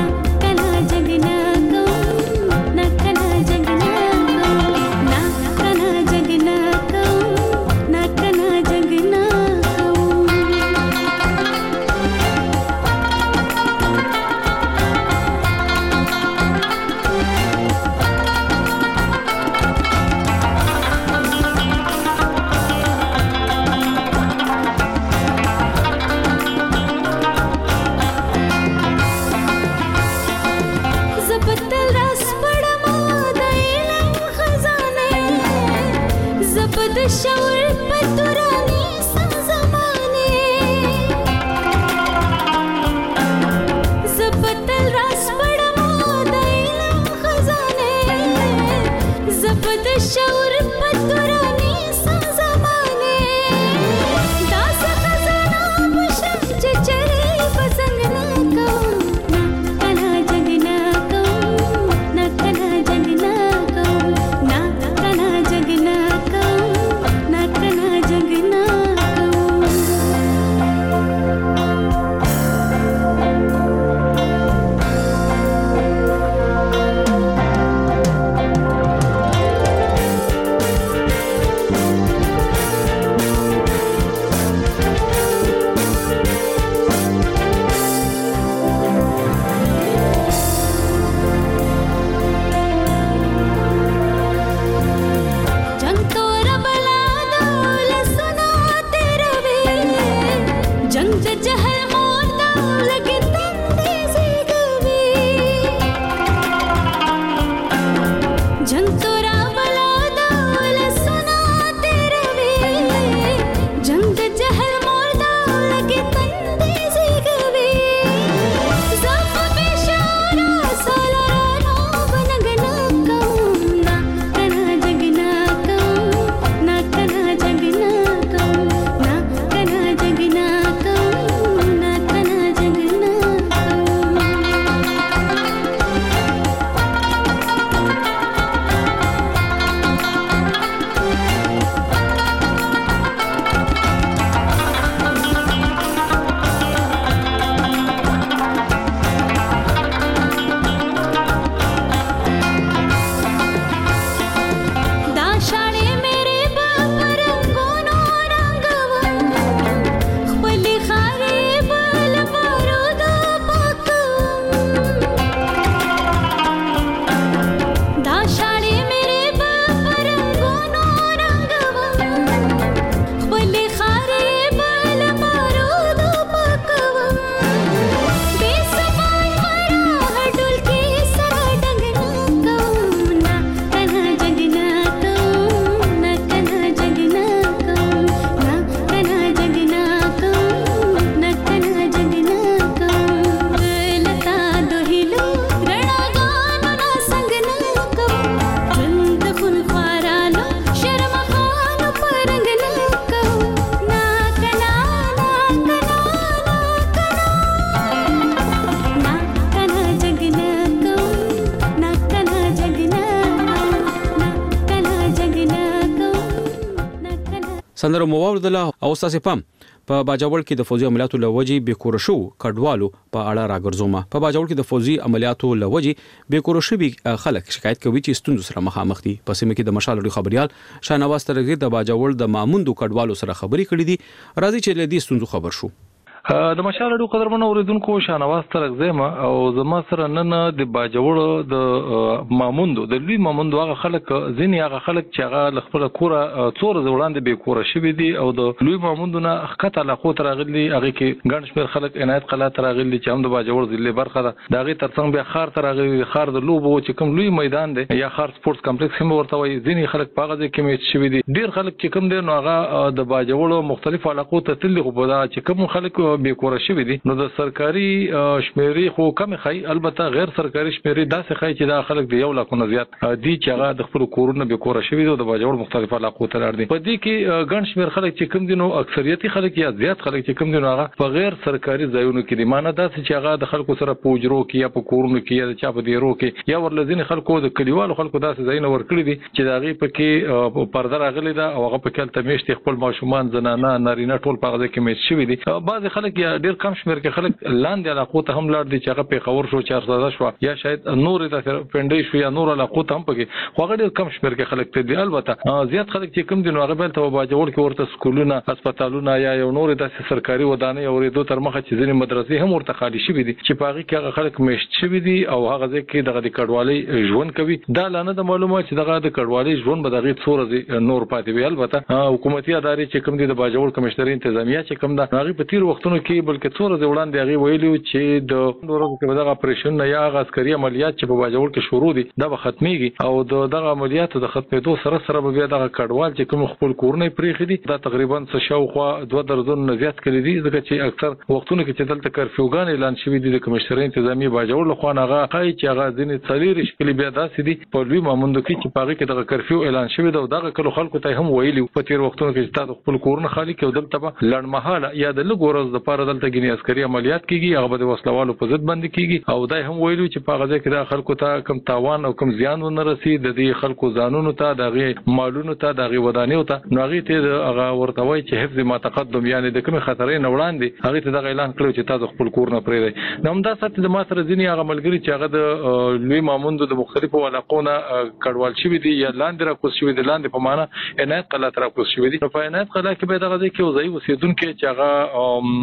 سندره مو واوردله او تاسو پام په باجوړ کې د فوزي عملیاتو لوجي به کور شو کډوالو په اړه راګرځومه په باجوړ کې د فوزي عملیاتو لوجي به کور شو به خلک شکایت کوي چې ستونزې سره مخامخ دي په سیمه کې د مشال خبريال شاهنواز ترغیر د باجوړ د ماموندو کډوالو سره خبري کړې دي راځي چې له دې ستونزو خبر شو د مشال اډو قدرمن اوریدونکو شاهنواز ترغزما او زما سره نن د باجوړ د ماموندو د لوی ماموندو هغه خلک ځینې هغه خلک چې هغه خپل کوره څور زوړاندې به کوره شوی دي او د لوی ماموندو نه خطه لا خو ترغلي هغه کې ګڼ شمیر خلک عنایت قلا ترغلي چې هم د باجوړ ضلع برخه ده دا غي ترڅنګ به خار ترغلي خار د لوبو چې کوم لوی میدان دی یا خار سپورتس کمپلیکس هم ورته وي ځینې خلک پاغه کې میچ شوی دي ډیر خلک چې کوم دي نو هغه د باجوړ مختلف علاقو ته تل خو په دا چې کوم خلک به کوره شوی دي نو د سرکاري شمیرې خو کم خای البته غیر سرکاري شمیرې داسې خای چې دا خلک د یو لاکھ نه زیات دي چې هغه د خپل کورونه به کوره شوی دي د باجوړ مختلف علاقو ته لار دي په دې کې ګڼ شمیر خلک چې کوم دي نو اکثریتي خلک یا زیات خلک چې کوم دي نو هغه په غیر سرکاري ځایونو کې دي معنی دا چې هغه د خلکو سره پوجرو کې یا په کورونو کې یا د چا په دیرو کې یا ورلزین خلکو د کلیوالو خلکو داسې ځایونه ورکړي دي چې دا غي پکې پرده راغلي دا او هغه پکې تلمیشت خپل ماشومان زنانه نارینه ټول په هغه کې میچ شوی دي بعض خلک یا ډیر کم شمیر کې خلک لاندې علاقو ته هم لار دي چې هغه په خبر شو چار ساده شو یا شاید نور د پندې شو یا نور علاقو ته هم پکې خو هغه ډیر کم شمیر کې خلک ته دي البته زیات خلک چې کم دي نو هغه بل ته باجوړ کې ورته سکولونه هسپتالونه یا یو نور د سرکاري ودانې او ریدو تر مخه چې ځینې مدرسې هم ورته خالی شوی دي چې پاغي کې هغه خلک مشت شوی دي او هغه ځکه دغه د کډوالۍ ژوند کوي دا لانه د معلومه چې دغه د کډوالۍ ژوند به دغه څوره نور پاتې وي البته حکومتي ادارې چې کوم دي د باجوړ کمشنري انتظامیه چې کوم دا هغه په تیر وختونو کې بلکې څوره وړاندې هغه ویلو چې د ورځو کې دغه اپریشن یا عسکري عملیات چې په باجوړ کې شروع دي دا به ختميږي او دغه عملیاتو د ختمېدو سره سره به دغه کډوال چې کوم خپل کورونه پریخي دي دا تقریبا څه شاوخوا دوه درزون نه زیات کړي دي ځکه چې اکثر وختونو کې چې دلته کرفیوګان اعلان شوی دي د کمشنري انتظامی باجوړ له خوا هغه کوي چې هغه ځینې څلور شکل بیا داسې دي په لوی ماموندو کې چې پاره کې دغه کرفیو اعلان شوی دی او دغه کله خلکو ته هم ویلي په تیر وختونو کې چې تاسو خپل کورونه خالی کړئ دلته به لړمحاله یا د لګورز د پاره دلته ګني عسکري عملیات کیږي هغه به وسلوالو په ضد باندې کیږي او دای هم ویلو چې په غزه کې د خلکو ته کم تاوان او کم زیان ونه رسي د دې خلکو ځانونو ته دغه مالونو ته دغه ودانیو ته نو هغه ته هغه ورته وای چې حفظ ما تقدم یعنی د کوم خطرې نه وړاندې هغه ته دغه اعلان کړو چې تاسو خپل کور نه پرې نو هم دا سات د ما سره ځینی هغه ملګری چې هغه د لوی ماموندو د مختلفو علاقونو کډوال شوی دي یا لاندې راکوس شوی دي لاندې په معنا عنایت قلا تر راکوس شوی دي په عنایت قلا کې به دغه کې وځي وسیدون کې چې هغه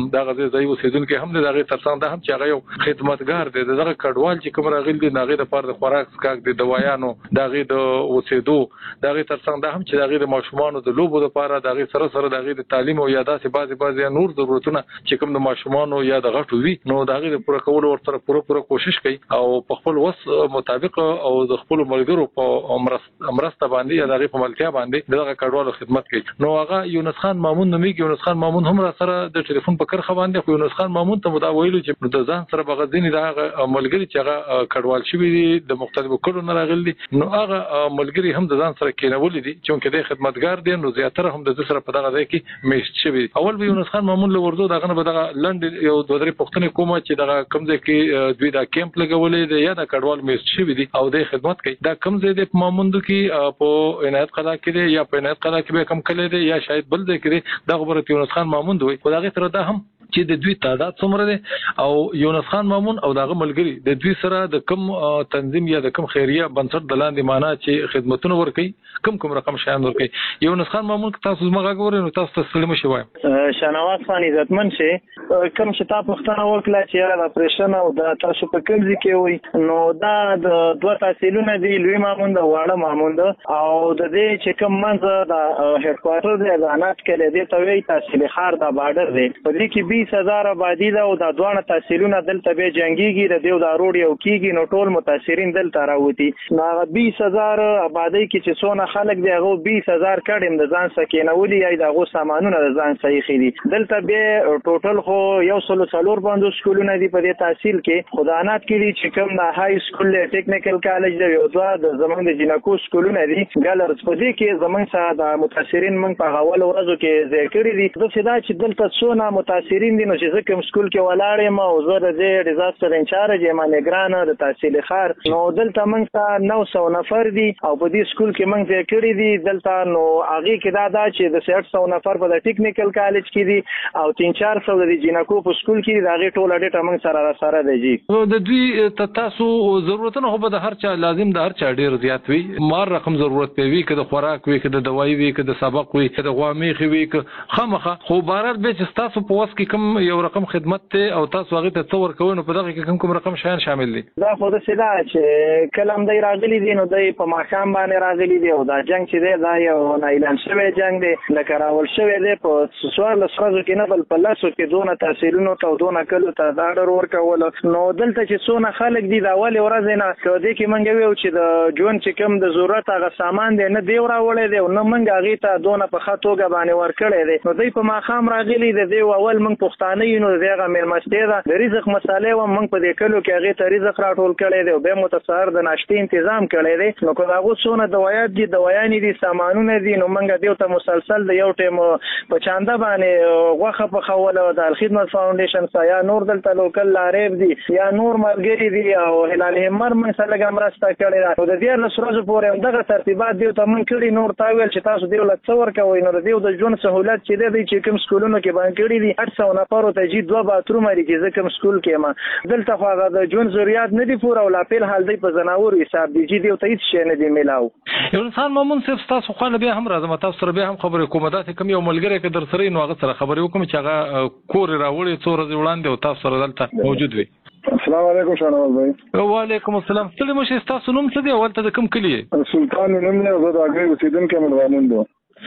دا غزي ځای اوسیدونکو هم د هغه ترڅنګ د هم چې هغه یو خدمتګار دی دغه کډوال چې کوم راغلي دی هغه د پاره د خوراک سکاک د دوايانو دغه د اوسېدو دغه ترڅنګ د هم چې دغه د ماشومان د لوبو لپاره دغه سره سره دغه د تعلیم او یاداسې بعضي بعضي نور ضرورتونه چې کوم د ماشومان یا د غټو وی نو دغه د پوره کولو ورته پوره پوره کوشش کوي او په خپل وس مطابق او د خپل ملګرو په امرسته باندې دغه په ملتیا باندې دغه کډوالو خدمت کوي نو هغه یونس خان مامون نومي یونس خان مامون هم را سره د ټلیفون په کرخه باندې خو یونس خان مامون ته مدا ویلو چې د ځان سره بغځنی دغه ملګری چې هغه کډوال شوی دي د مختلفو کډو نه راغلي نو هغه ملګری هم د ځان سره کېنول دي چې د خدمتګار دي نو زیاتره هم د سره په دغه ځای کې میشت شوی اول به یونس خان مامون له ورځو دغه نه دغه لند یو دوه درې پښتنې کومه چې دغه کمزې کې دوی دا کیمپ لګولې دي یا د کډوال میشت شوی دي او د خدمت کوي دا کمزې د ماموندو کې په عنایت قضا کې دي یا په عنایت قضا کې به کم کړي دي یا شاید بل ځای کې دي د خبره یونس خان ماموند وي خدای تر دا هم چې د دوی تعداد څومره دي او یونس خان مامون او دغه ملګری د دوی سره د کم تنظیم یا د کم خیریه بنسټ د لاندې معنا چې خدمتونه ورکي کم کم رقم شایان ورکي یونس خان مامون تاسو زما غوړې نو تاسو تسلیم شوي شنواز خان عزتمن شي کم چې تاسو پښتنه وکړه چې د اپریشن او د تاسو په کمزې کې وي نو دا د دوه تحصیلونه دي لوی مامون د واړه مامون او د دې چې کم منځ د هډ کوارټر د ځانات کې د توي تحصیل خار د بارډر دی په دې کې بیس هزار آبادی ده او د دوه تحصیلونه دلته به جنگيږي د دیو د روډ یو کیږي نو ټول متاثرین دلته راوتی نو بیس هزار آبادی کې چې څونه خلک دی هغه بیس هزار کډم د ځان سکینولي یا دغه سامانونه د ځان صحیح خېدي دلته به ټوټل خو یو سلو څلور باندې سکولونه دی په دې تحصیل کې خدانات کې دي چې کوم د های سکول ټیکنیکل کالج دی او دوه د زمونږ د جنکو سکولونه دي ګالرز په دې کې زمونږ سره د متاثرین من په اول ورځو کې ذکر دي د څه چې دلته څونه متاثرین دي نو چې زه کوم سکول کې ولاړ یم او زه د ډیزاستر انچارج یم نگران د تحصیل خار نو دلته موږ ته نو سو نفر دي او په دې سکول کې موږ ذکر دي دلته نو هغه کې دا دا چې د سیټ سو نفر په ټیکنیکل کالج کې دي او تین چار سو د جنکو په سکول کې دا غي ټول ډیټا موږ سره سره دی جی نو د دوی تاسو ضرورتونه خو به د هر چا لازم د هر چا ډیر زیات وي مار رقم ضرورت وي کې د خوراک وي کې د دوايي وي کې د سبق وي کې د غوامي وي کې خامخه خو بارات به چې تاسو په وس کې کوم یو رقم خدمت ته او تاسو هغه ته تصور کوئ نو په دغه کې کوم کوم رقم شایان شامل دي دا خو د سدا چې کلم دی راغلي دي نو د په ماقام باندې راغلي دي او دا جنگ چې دی دا یو نه اعلان شوی جنگ دی لکه راول شوی دی په سوال سرزو کې نه بل په لاسو کې دونه تحصیلونو ته دونه کلو ته دا ډر ورکول نو دلته چې څونه خلک دي دا اول ورځ نه کړي کې منګ ویو چې د جون چې کوم د ضرورت هغه سامان دی نه دی راولې دی نو منګ هغه ته دونه په خاطوګه باندې ورکړي دي نو دوی په ماقام راغلي دي اول منګ پښتانه نو دغه ملمسته ده د رزق مسالې و موږ په دې کلو کې هغه ته رزق راټول کړي دی او به متصار د ناشتي تنظیم کړي دی نو کو دا غوښونه دوايات دي دوايان دي سامانونه دي نو موږ دیو ته مسلسل د یو ټیم په چاندا باندې غوخه په خوله د خدمت فاونډیشن سایا نور دلته لوکل لارېب دي یا نور مرګري دي او هلال همر موږ سره ګمرسته کړي دا د دې نسروز پورې دغه ترتیبات دیو ته موږ کړي نور تاویل چې تاسو دیو له څور کوي نو دیو د جون سہولت چې دی چې کوم سکولونو کې باندې کړي دي اټ سو نفر ته جی دوه باتروم لري چې زکم سکول کې ما دلته خو هغه د جون ضرورت نه دی پوره او لا په حال دی په زناور حساب دی جی دی او ته هیڅ شي نه دی ملاو یو انسان مامون صرف تاسو خو بیا هم راځم تاسو سره بیا هم خبرې کوم دا کوم یو ملګری کې در سره نو هغه سره خبرې وکم چې هغه کور راوړي څو ورځې وړاندې او تاسو سره دلته موجود وي السلام علیکم شانواز بھائی وعلیکم السلام ستړي مشه تاسو نوم څه دی اول ته کوم کلی سلطان نوم نه زه د اګری اوسیدونکو ملوانوندو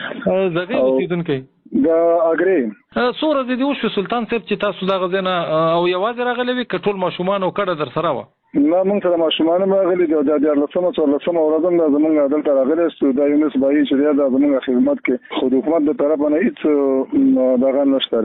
زګي اوسیدونکو د اګری سور د دې وشو سلطان صاحب چې تاسو دا غزنه او یوازې راغلي وي کټول ماشومان او کډه در سره و ما مونږ سره ماشومان راغلي دي د لسمه څو لسمه ورځم د زمونږ دلته راغلي ستو د یونس بای چې دا زمونږ خدمت کې خو حکومت د طرف نه هیڅ دغه نشته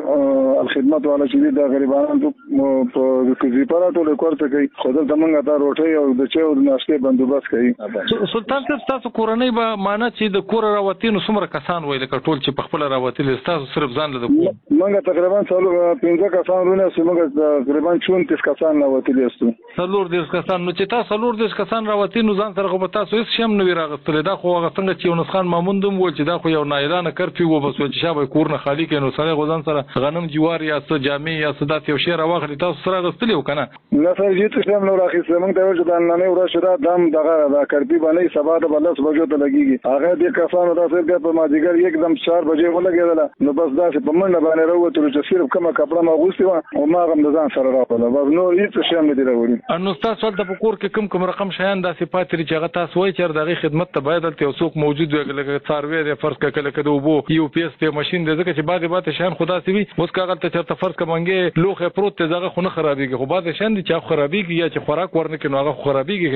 الخدمت والا چې د غریبانو په کوزیپارا ټول کوړته کوي خو د زمونږ دا روټي او د چا د ناشته بندوبست کوي سلطان صاحب تاسو کورنۍ به معنا چې د کور راوتینو څومره کسان ویل کټول چې په خپل راوتل تاسو صرف ځان له مونږ تقریبا څلور پنځه کسان ورونه چې مونږ تقریبا چونتیس کسان راوتل یو څلور دیرش کسان. نو چې تاسو څلور دیرش کسان راوتی نو ځان سره خو به تاسو هیڅ شم نه وي راغستلی. دا خو هغه څنګه چې یونس خان مامون دوم وویل چې دا خو یو نااعلانه کرفیو و، بس ویل چې شابه کور نه خالي کړي. نو سړی خو ځان سره غنم جوار یا څه جامې یا څه داسې یو شی راواخلي. تاسو سره اخیستلی و که نه؟ نه سر هېڅ شی هم نه راخیستی. موږ ته ویل چې دا نننۍ ورځ چې دا دم دغه دا کرفیو به نه وي، سبا ته به لس بجو ته لګېږي. هغه دې کسانو داسې بیا په مازدیګر یکدم چار بجې ولګېدله. نو بس داسې په منډه باندې راووتلو چې صرف کومه کپړه مې اغوستې وه او ما هغه هم د ځان سره راوړله. بس نور هېڅ شی هم نه دي راوړي. نو ستاسو هلته په کور کې کوم کوم رقم شیان داسې پاتې دي چې هغه تاسو وایي چې د هغې خدمت ته باید هلته یو څوک موجود وي، لکه څاروی دی فرض کړه، کله که د اوبو یو پی ایس دی ماشین دی، ځکه چې بعضې بعضې شیان خو داسې وي اوس که هغلته چېرته فرض کړه منګې لوښی پروت دی هغه خو نه خرابېږي، خو بعضې شیان دي چې هغه خرابېږي یا چې خوراک ورنه کړي نو هغه خو خرابېږي.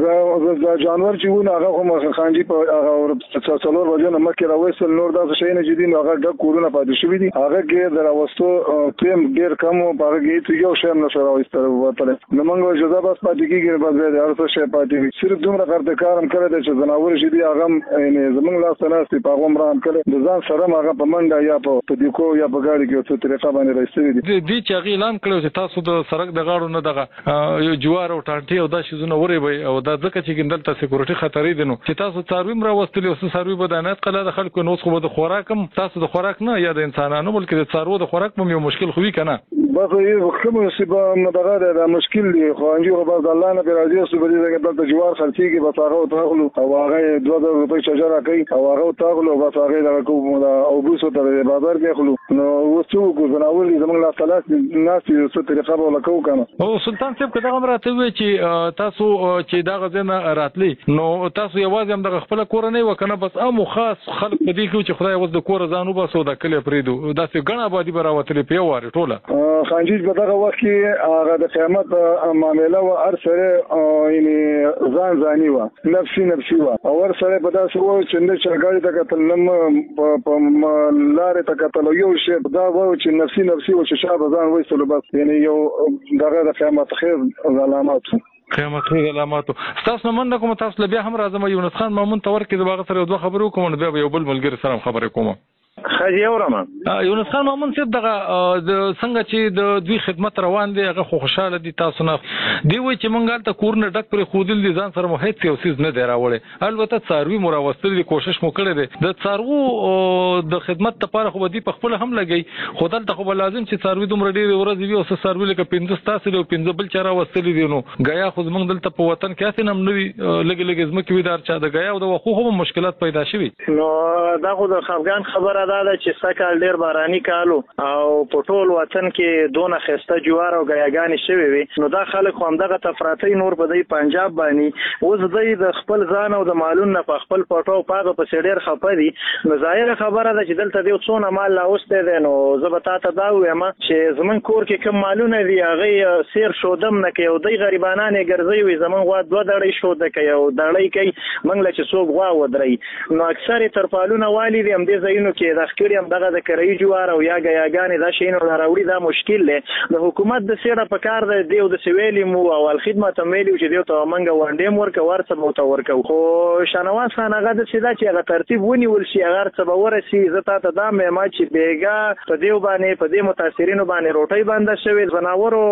هغه جانور چې وو نو هغه خو خانجي په هغه څلور بجې نه مخکې راویستل. نور داسې شیونه چې دي نو هغه ډک کورونه پاتې شوي دي. هغه کې د راوستو ټیم ډېر کم و، په هغه کې هېڅ یو شی هم نه شو راویستلی وتلی. نو موږ وایو چې دا بس پاتې کېږي، بس بیا د هر څه شی پاتې وي. صرف دومره خرڅ کار هم کړی دی چې ځناور چې دي هغه هم یعنې زموږ لاس ته ناست دي، په هغه هم را هم کړی. د ځان سره هم هغه په منډه یا په دیکو یا په ګاډي کې یو څه طریقه باندې راایستلي دي. دې چې هغې اعلان کړی چې تاسو د سړک د غاړو نه دغه یو جوار او ټانټې او دا شیزونه وریبئ، او دا ځکه چې دلته سکیورټي خطرې دي نو چې تاسو څاروي هم راوستلي او څه څاروي به د عنایت قلعه د خلکو نو اوس خو به د خوراک هم تاسو د خوراک نه یا د انسانانو بلکې د څاروو د خوراک هم یو مشکل خو وي که نه؟ بس کوم څه به دغه دی دا مشکل دی، خو انجو خو بس د الله نه پرې راضي اوسو. په دې ځای کې دلته جوار خرڅېږي، بس هغه وتاغلو او هغه دوه زره روپۍ شجره راکوي او هغه وتاغلو بس هغې دغه کوو او بوسو ته د بازار کې اخلو. نو اوس څه وکړو؟ ځناور دي زموږ لاس ته لاس ناست دي، څه طریقه به ورله کوو که نه؟ او سلطان صاحب که دغه هم راته ووایي چې تاسو چې دغه ځای نه راتلی نو تاسو یوازې هم دغه خپله کورنۍ وه که نه بس عام خاص خلک په دې کې چې خدای اوس د کوره ځان وباسو او دا کلی پرېږدو، داسې ګڼه آبادي به راوتلې په یو وارې ټوله؟ خانجیج په دغه وخت کې هغه د قیامت معامله وه، هر سړی یعنې ځان ځاني وه، نفسي نفسي وه. او هر سړی په داسې وایو چې نه چرګاړي ته کتل نه په لارې ته کتل، یو شی دا وایو چې نفسي نفسي و چې شا به ځان وایستلو. بس یعنې یو دغه د قیامت خیر علامات وو. قیامت خیر علاماتو. ستاسو نه مننه کوم، تاسو له بیا هم راځم یونس خان مامون ته ورکړي د هغه سره یو دوه خبرې وکړم، نو بیا به یو بل ملګري سره هم خبرې کوم. خاجي اورم یونس خان مامون صاحب دغه د څنګه چې د دوی خدمت روان دی هغه خو خوشاله دي تاسو نه دی وایي چې مونږ هلته کورونه ډک پرې ښودل دي، ځان سره مو هېڅ یو څیز نه دی راوړی. البته څاروي مو راوستلي دي، کوشش مو کړی دی د څاروو د خدمت دپاره، خو به دوی پخپله هم لګوي، خو دلته خو به لازم چې څاروي دومره ډېرې ورځې وي او څه څاروي لکه پنځه ستاسې دي او پنځه بل چا راوستلي دي. نو ګیا خو زموږ دلته په وطن کې هسې هم نه وي، لږې لږې ځمکې وي د هر چا د ګیا او د وښو خو به مشکلات پیدا شوي. نو دا خو د خفګان خبره دا ده چې سږ کال ډېر باراني کال او په ټول وطن کې دونه ښایسته جوار او ګیاګانې شوې وي. نو دا خلک خو همدغه تفراطۍ نور په دی پنجاب باندې اوس دی د خپل ځان او د مالون نه په خپل پټو پاغه پسې ډېر خفه دي. نو ظاهره خبره ده چې دلته دی څونه مال راوستی دی. نو زه به تا ته دا ووایم چې زمونږ کور کې کوم مالونه دي هغې سیر شودم نه کوي او دی غریبانان یې ګرځوي وي زمونږ غوا دوه دړۍ شوده کوي او دړۍ کوي موږ له چې څوک غوا ودروي. نو اکثر یې ترپالونه والي دي همدې ځایونو کې د ښکړي همدغه د کرایي جوار او یا ګیاګانې دا شیونه راوړي، دا مشکل دی. د حکومت د سیړه په کار دی دی داسې ویلي مو او الخدمت هم ویلي چې دیو ته موږ ونډې هم ورکوو هر څه به ورته ورکوو. خو شاهنواز خان هغه داسې ده چې هغه ترتیب ونیول شي هغه هر څه به ورسي. زه تا ته دا هم وایم چې بېګا په دیو باندې په دې متاثرینو باندې روټۍ بنده شوې، ځناورو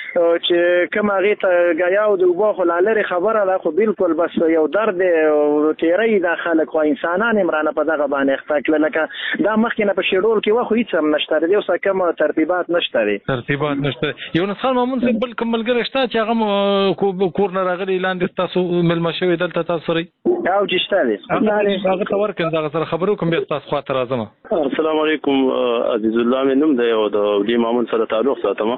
چې کوم هغې ته ګیا او د اوبو خو لا لرې خبره ده، خو بلکل بس یو درد دی او تیری دا خلک خو انسانان هم رانه په دغه باندې اخته کړه. لکه دا مخکې نه په شیډول کې وه خو هېڅ هم نشته دی، اوس کوم ترتیبات نشته دی. ترتیبات نشته. یونس خان مامون صاحب بل کوم ملګری شته چې هغه کور نه راغلی لاندې ستاسو مېلمه شوي دلته تاسو سره او چې شته دی هغه ته ورکړم دغه سره خبرې وکړم بیا ستاسو خوا ته راځم. السلام علیکم عزیز الله مې نوم دی او د لوی مامون سره تعلق ساتم.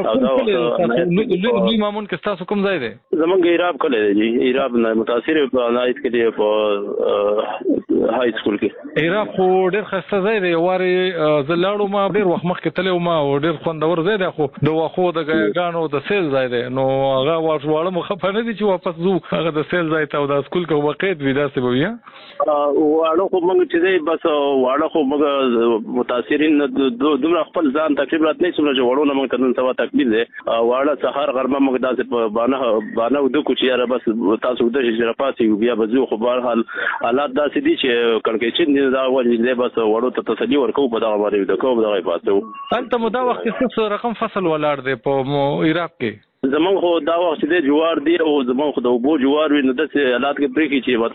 لوی مامون کې ستاسو کوم ځای دی؟ زمونږ ایراب کلی دی جی، ایراب نه متاثر په نایت کې دی په های سکول کې. ایراب خو ډېر ښایسته ځای دی، یو وارې زه لاړم ډېر وخت مخکې تللی وم او ډېر خوندور ځای دی، خو د واښو د ګیاګانو د سیل ځای دی. نو هغه واړه مو خفه نه دي چې واپس ځو هغه د سیل ځای ته او د سکول کې به قید وي داسې به وي. واړه خو موږ چې دی بس واړه خو موږ متاثرین دومره خپل ځان تکلیف رات نه څومره چې وړو نه موږ ته نن سبا تکلیف دی. واړه سهار غرمه موږ داسې په بانه بانه ودو کو چې یاره بس تاسو وده چې راپاسې بیا به ځو. خو بهرحال حالات داسې دي چې کړکېچن دي دا وجې دی بس وړو ته تسلي ورکوو په دغه باندې ویده کوو په دغه یې پاسو. هلته مو دا وخت کې څه رقم فصل ولاړ دی په ایراب کې؟ زمون خو دا وخت د جوار دی او زمون خو د وبو جوار وي نو د حالات کې پرې کې چې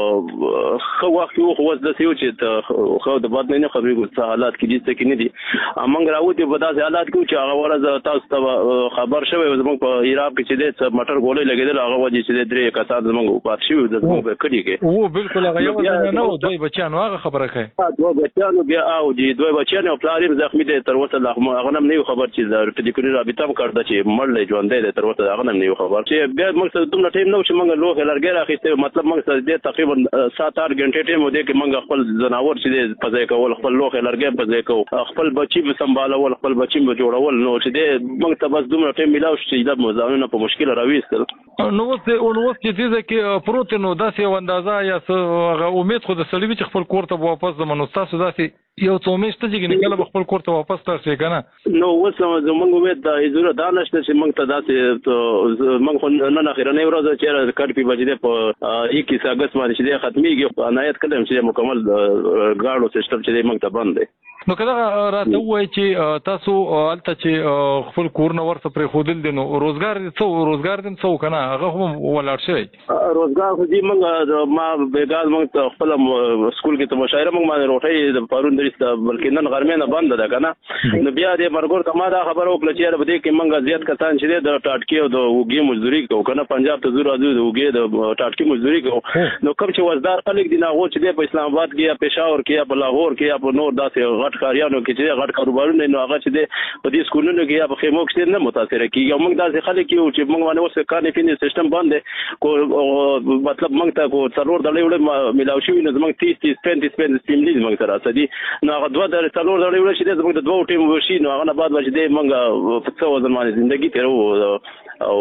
مطلب خو وخت یو خو د سیو چې خو د باد نه خبرې ګو حالات کې دي چې نه دي امنګ راوته په داسې حالات کې چې هغه ورځ تاسو ته خبر شوی زمون په عراق کې چې د مټر ګولې لګیدل هغه وځي چې درې کسان زمون په پات شو د زمون په کډي کې او بالکل هغه یو نه و دوی بچیانو هغه خبره کوي دوه بچیانو بیا او دي دوه بچیانو په لاریم زخمی دي تر وته هغه هم نه خبر چې د ټلیفوني رابطه وکړه چې مړ ژوند دی تر وته هغه هم نه خبر چې بیا موږ دومره ټیم نو چې موږ لوخ لرګي راخسته مطلب موږ د تقریبا سات آٹھ غنټې ټیم ودی کې موږ خپل زناور چې په ځای کول خپل لوخ لرګي په ځای کو خپل بچي به سمبالول خپل بچي به جوړول نو چې د موږ ته بس دومره ټیم ملاو چې د مزاحمینو په مشکل راويستل نو وڅ او نو وڅ چې کې پروتین نو داسې یو اندازه یا هغه امید خو د سړي چې خپل کور ته واپس زمونږ تاسو داسې یو څو میشته چې نه کله خپل کور ته واپس ترسي کنه نو وڅ زمونږ امید د ایزوره دانشته چې موږ ته داسې موږ خو نن اخیرنه ورځ چې کار په بجې په یکیس اگست باندې چې ختميږي عنایت کړم چې مکمل ګاډو سیستم چې موږ ته بند دی نو کله راته وای چې تاسو الته چې خپل کور نو ورته پرې خودل دي نو روزګار څو روزګار دین څو کنه هغه هم ولاړ شي روزګار خو دې موږ ما بیګاز موږ خپل سکول کې ته مشاعره موږ باندې روټي د پرون درسته بلکې نن غرمه نه بند ده کنه نو بیا دې مرګور ته ما دا خبر وکړه چې به دې کې موږ زیات کسان چې د ټاټکی او د وګي مزدوري کو کنه پنجاب ته زور راځي د وګي د ټاټکی مزدوري کو نو کوم چې وزدار خلک دي نه غو چې په اسلام آباد کې یا پېښور کې یا په لاهور کې یا په نور داسې غټ کاریانو کې چې غټ کاروبارونه نو هغه چې په دې سکولونو کې یا په خیمو کې نه متاثر کیږي موږ داسې خلک یو چې موږ باندې اوس کار نه فیني سیستم باندې کو مطلب موږ ته کو څلور ډلې وړ ملاوي شو نو موږ تیس تیس پنځه پنځه ټیم لیز موږ سره سدي نو هغه دوه ډلې څلور ډلې وړ چې موږ د دوه ټیم وشي نو هغه نه بعد چې دې موږ په څو ځل باندې ژوندۍ تیرو او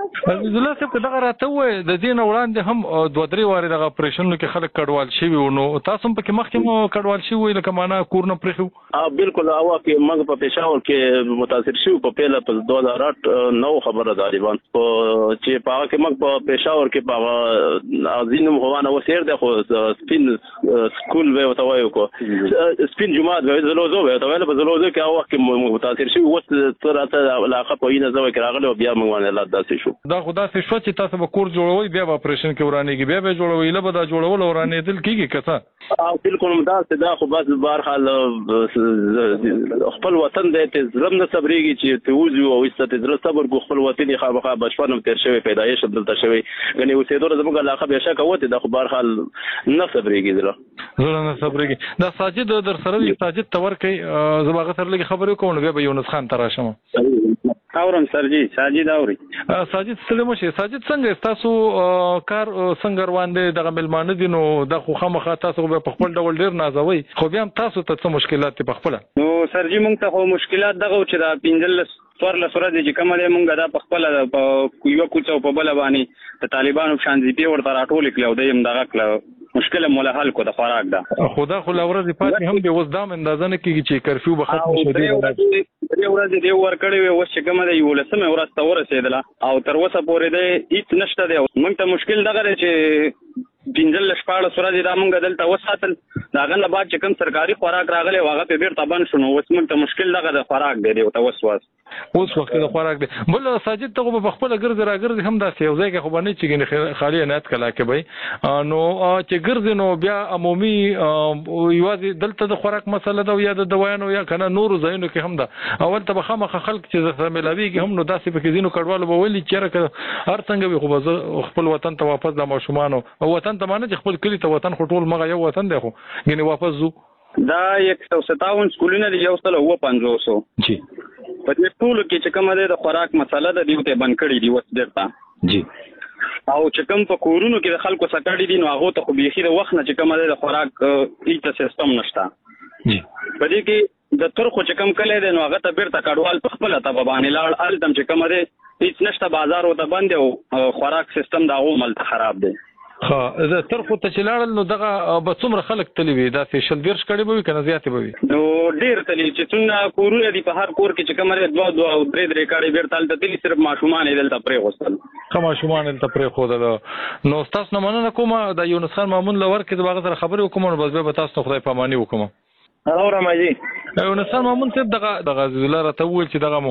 زله څه په دغه راته وای د دین وړاندې هم دوه درې واره دغه اپریشنونو کې خلک کډوال شي نو تاسو په کې مخکې مو کډوال شي وي لکه معنا کور نه پرخو ا بالکل او کې موږ په پېښور کې متاثر شو په پیله په دوه هزار آٹھ نو خبره طالبان په چې په هغه کې موږ په پېښور کې په ازینم هوانه وسیر د خو سپین سکول به وتاوي کو سپین جمعه به زلوزو به وتاوي په زلوزو کې او کې متاثر شو وس تراته علاقه په اینه زوي کې راغله بیا موږ باندې الله داسې شو دا خدا سي شو چې تاسو به کور جوړوي بیا به اپریشن کې ورانېږي بیا به جوړوي له به دا جوړول ورانې دل کېږي کڅه او بالکل مدار دا خو بس بهر حال خپل وطن د ته زرم نه صبرېږي چې ته وځو او ایسته زړه صبر کو خپل وطن یې خامخا بچپنم تیر شوی پیدایش دلته شوی غني اوسېدو زموږ علاقه به شکه وته د خو بهر حال نه صبرېږي زړه زړه نه صبرېږي دا ساجد در سره دی ساجد تور کوي زباغه سره لګي خبرې کوم بیا به یونس خان تراشم اورم سرجی ساجد اوري ساجد سلام شه ساجد څنګه تاسو کار څنګه روان دي دغه ملمانه دي نو د خو خامخا تاسو په خپل ډول ډیر نازوي خو بیا تاسو ته څه مشکلات په خپل نو سرجی مونږ ته خو مشکلات دغه چې دا پینځل څور لسره دي چې کوم دې مونږ دا په خپل په یو کوڅه په بل باندې د طالبانو شان دي په ورته راټول کړو د یم دغه کړو مشکله مولا حل کو د خوراک ده خدا خو لورځ پاتې هم به وځدام اندازه نه کیږي چې کرفیو به ختم شي درې ورځې دی ور کړی وي اوس چې کوم دی یو لسمه ورځ ته ورسېدله او تر اوسه پورې دی هیڅ نشته دی موږ ته مشکل دغه دی چې پنځل شپاړه سورې دا مونږ دلته وساتل داغه نه بعد چې کوم سرکاري خوراک راغلی واغه په بیرته بند شونه اوس موږ ته مشکل دغه د خوراک دی او توسواس اوس وخت د خوراک دی بل ساجد ته په خپل ګرځ را ګرځ هم دا یو ځای کې خو باندې چې خالی نه کلا کې به نو چې ګرځ نو بیا عمومي یوازې دلته د خوراک مسله دا یا د دوايانو یا کنه نور ځایونو کې هم دا اول ته بخمه خلک چې زه ملاويږي هم نو داسې په کې دینو کډوالو به ویلي چې هر څنګه وي خو خپل وطن ته واپس د ماشومان او وطن ته مانه خپل کلی ته وطن خټول مغه یو وطن دی خو غني واپس زو دا یک سو ستاون سکولونه دی یو سل او پنځوسو جی په دې ټول کې چې کومه د خوراک مسله د دیوته بند کړی دی وس درته جی او چې کوم په کورونو کې د خلکو سکړی دي نو هغه ته خو بيخي د وخت نه چې کومه د خوراک هیڅ سیستم نشته جی په دې کې د تر خو چې کوم کله دی نو هغه ته بیرته کډوال په خپل ته باندې لاړ ال تم چې کومه دی هیڅ نشته بازار او ته بند او خوراک سیستم دا غو مل خراب دی ها زه تر خو ته چلاړل نو دغه به څومره خلک تلی وي دا فیشل ډیر شکړې به کنه زیاتې به وي نو ډیر تلی چې څنګه کورونه دي په هر کور کې چې کومه دوه دوه او درې درې کاړي بیرته تل تلی صرف ماشومان دلته پرې غوستل کوم ماشومان دلته پرې خو نو تاسو نه مننه کوم د یونس خان مامون لور کې د باغ سره خبرې وکوم نو بس به تاسو خدای پاماني وکوم اورم جی یو نسان مامون صاحب دغه دغه زله راته وویل چې دغه مو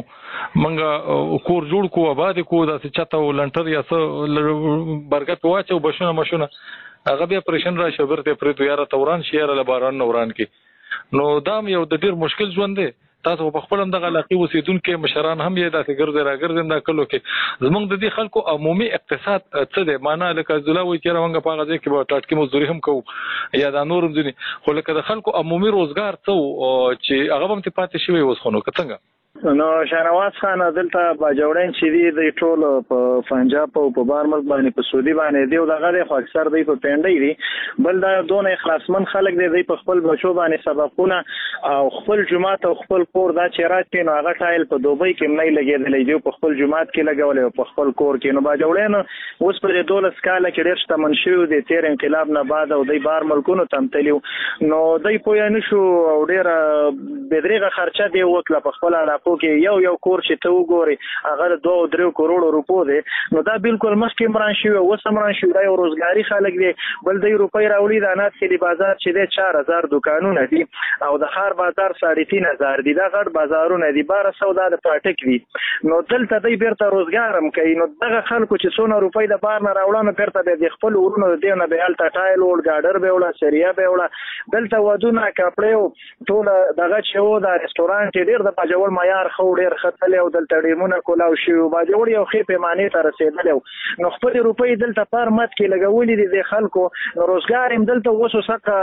منګه کور جوړ کو آباد کو داسې چته ولنټر یا څه برګت واچو بشونه مشونه هغه بیا پرېشن را شو برته پرې یاره توران شهر له باران نوران کې نو دام یو د ډیر مشکل ژوند دی تاسو په خپل دغه علاقې اوسیدونکو مشران هم یې داسې ګرځي راګرځي دا کلو کې زمونږ د دې خلکو عمومي اقتصاد څه دی معنا لکه زله وایي چې موږ په هغه ځای کې به ټاټکي مزدوري هم کوو یا دا نور هم ځینې خو لکه د خلکو عمومي روزګار څه چې هغه هم ته پاتې شوی اوس خو نو که څنګه نو شهنواز خان دلته باجوړین چې دی د ټول په پنجاب او په بار ملک باندې په سعودي باندې دی او دغه د خو اکثر دی په پینډي دی بل دا دونه اخلاصمن خلک دی په خپل بچو باندې سبقونه او خپل جماعت او خپل کور دا چې راځي نو هغه ټایل په دوبۍ کې نه لګیدل دی په خپل جماعت کې لګول او په خپل کور کې نو باجوړین اوس په دولس کال کې ډېر شتمن شوی دی تیر انقلاب نه بعد او دی بار ملکونو تمتلیو نو دی پوی نه شو او ډېر بدريغه خرچه دی وکړه په خپل علاقو کې یو یو کور چې ته وګوري هغه دوه او درې کروڑ روپو دی نو دا بالکل مخکې مران شي او وسمران شي دا یو روزګاری خلک دی بل د روپۍ راولي د انات کې بازار چې دی چار هزار دکانونه دي او د خار بازار ساړه تین هزار دي دا غټ بازارونه دي بار سودا د پټک دي نو دلته دی بیرته روزګار هم کوي نو دغه خلکو چې څونه روپۍ د بار نه راوړنه بیرته د خپل ورونو دی نه به الټا ټایل او ګاډر به ولا سریا به ولا دلته ودونه کپړې ټول دغه چې و د ریسټورانټ ډیر د پاجول معیار خو ډیر خطلې او دلته ډیمونه کولاو شي او باجوړ یو خې پیمانه ته رسیدل نو خپل روپۍ دلته پر مت کې لګولې دي خلکو نو روزګار هم دلته وسو سکه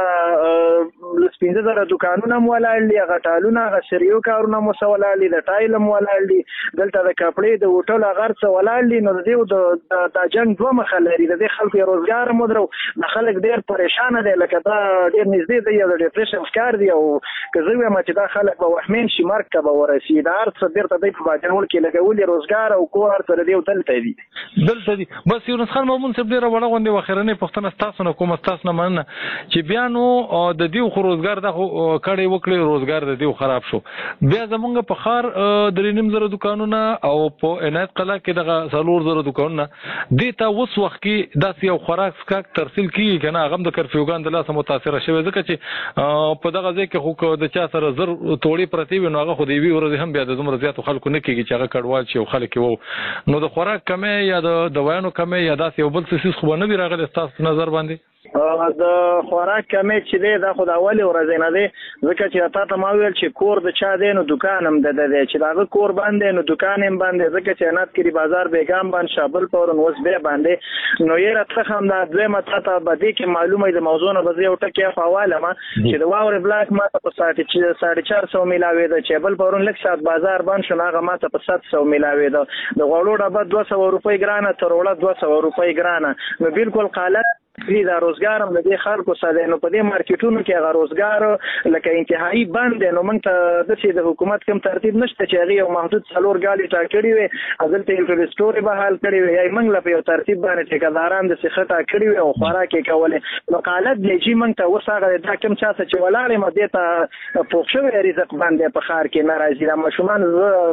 لسپینځه در دکانونه مولاړ دي غټالونه غسریو کارونه مسولاړ دي د ټایل مولاړ دي دلته د کپړې د هوټل غرڅ ولاړ دي نو د د جنگ دوه مخ لري د خلکو روزګار مودرو د خلک ډیر پریشان دي لکه دا ډیر نږدې دی د ډیپریشن ښکار دی او که زه وایم چې دا خلک به وحمین شي مرګ ته به ورسي دا ارڅ بیرته دی په باجوړ کې لګولې روزګار او کور سره دی دلته دی دلته دی بس یونس خان مامون صاحب ډیره وړه غونډه وخرنه پښتنه تاسو نه کوم تاسو نه مننه چې بیا نو د دیو خو روزګار د کړي وکړي روزګار د دیو خراب شو بیا زمونږ په خار درې نیم زره دکانونه او په عنایت قلا کې دغه څلور زره دکانونه دې ته اوس وخت کې داسې یو خوراک سکاک ترسیل کیږي کنه هغه د کرفیوګان د لاسه متاثر شوی ځکه چې په دغه ځای کې خو د چا سره زر توړي پرتی وي نو هغه خو دی وی ورځ هم بیا د زموږ زیاتو خلکو نه کېږي چې هغه کډوال شي او خلک وو نو د خوراک کمې یا د دوايانو کمې یا داسې یو بل څه خو نه وي راغلی ستاسو نظر باندې د خوراک کمې چې دی دا خو د اولې ورځې نه دی ځکه چې تا ته ما ویل چې کور د چا دی نو دوکان هم د دی چې دغه کور باندې نو دوکان هم باندې ځکه چې انات کې بازار بیګام باندې شابل پورن اوس به باندې نو یې راته هم دا دویمه تا ته بدې کې معلومه د موضوع نه بځي او ټکی حواله ما چې د واور بلاک ما په ساړه چار سو ملاوي د چبل پورن لک سات بازار باندې شو هغه ما ته په سات سو ملاوي د غوړو ډبه دوه سوه روپۍ ګرانه تر وړه دوه سوه روپۍ ګرانه نو بالکل قالت فری دا روزګار هم د دې خلکو سره نو په دې مارکیټونو کې هغه روزګار لکه انتهایی بند نو موږ ته د چې د حکومت کوم ترتیب نشته چې هغه یو محدود څلور ګاډي ټاکړي وي عدالت انفراستراکچر به حل کړی وي موږ له یو ترتیب باندې ټیکداران د صحت ټاکړي وي او خوراک یې کوله نو قالت دی چې موږ ته وساغه دا کوم چا چې ولاړې مده ته پوښښ رزق باندې په خار کې ناراضي را مشومان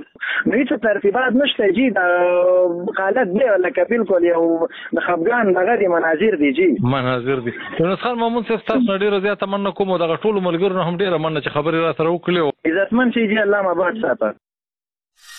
نه څه ترتیبات نشته جی دا قالت دی لکه بالکل یو د خفګان دغه دی مناظر دی جی مناظر دي یونس خان مامون صاحب تاسو ډیره زیاته مننه کوم دغه ټول ملګرو هم ډیره مننه چې خبرې را سره وکړو عزتمن شي جی الله مبارک ساته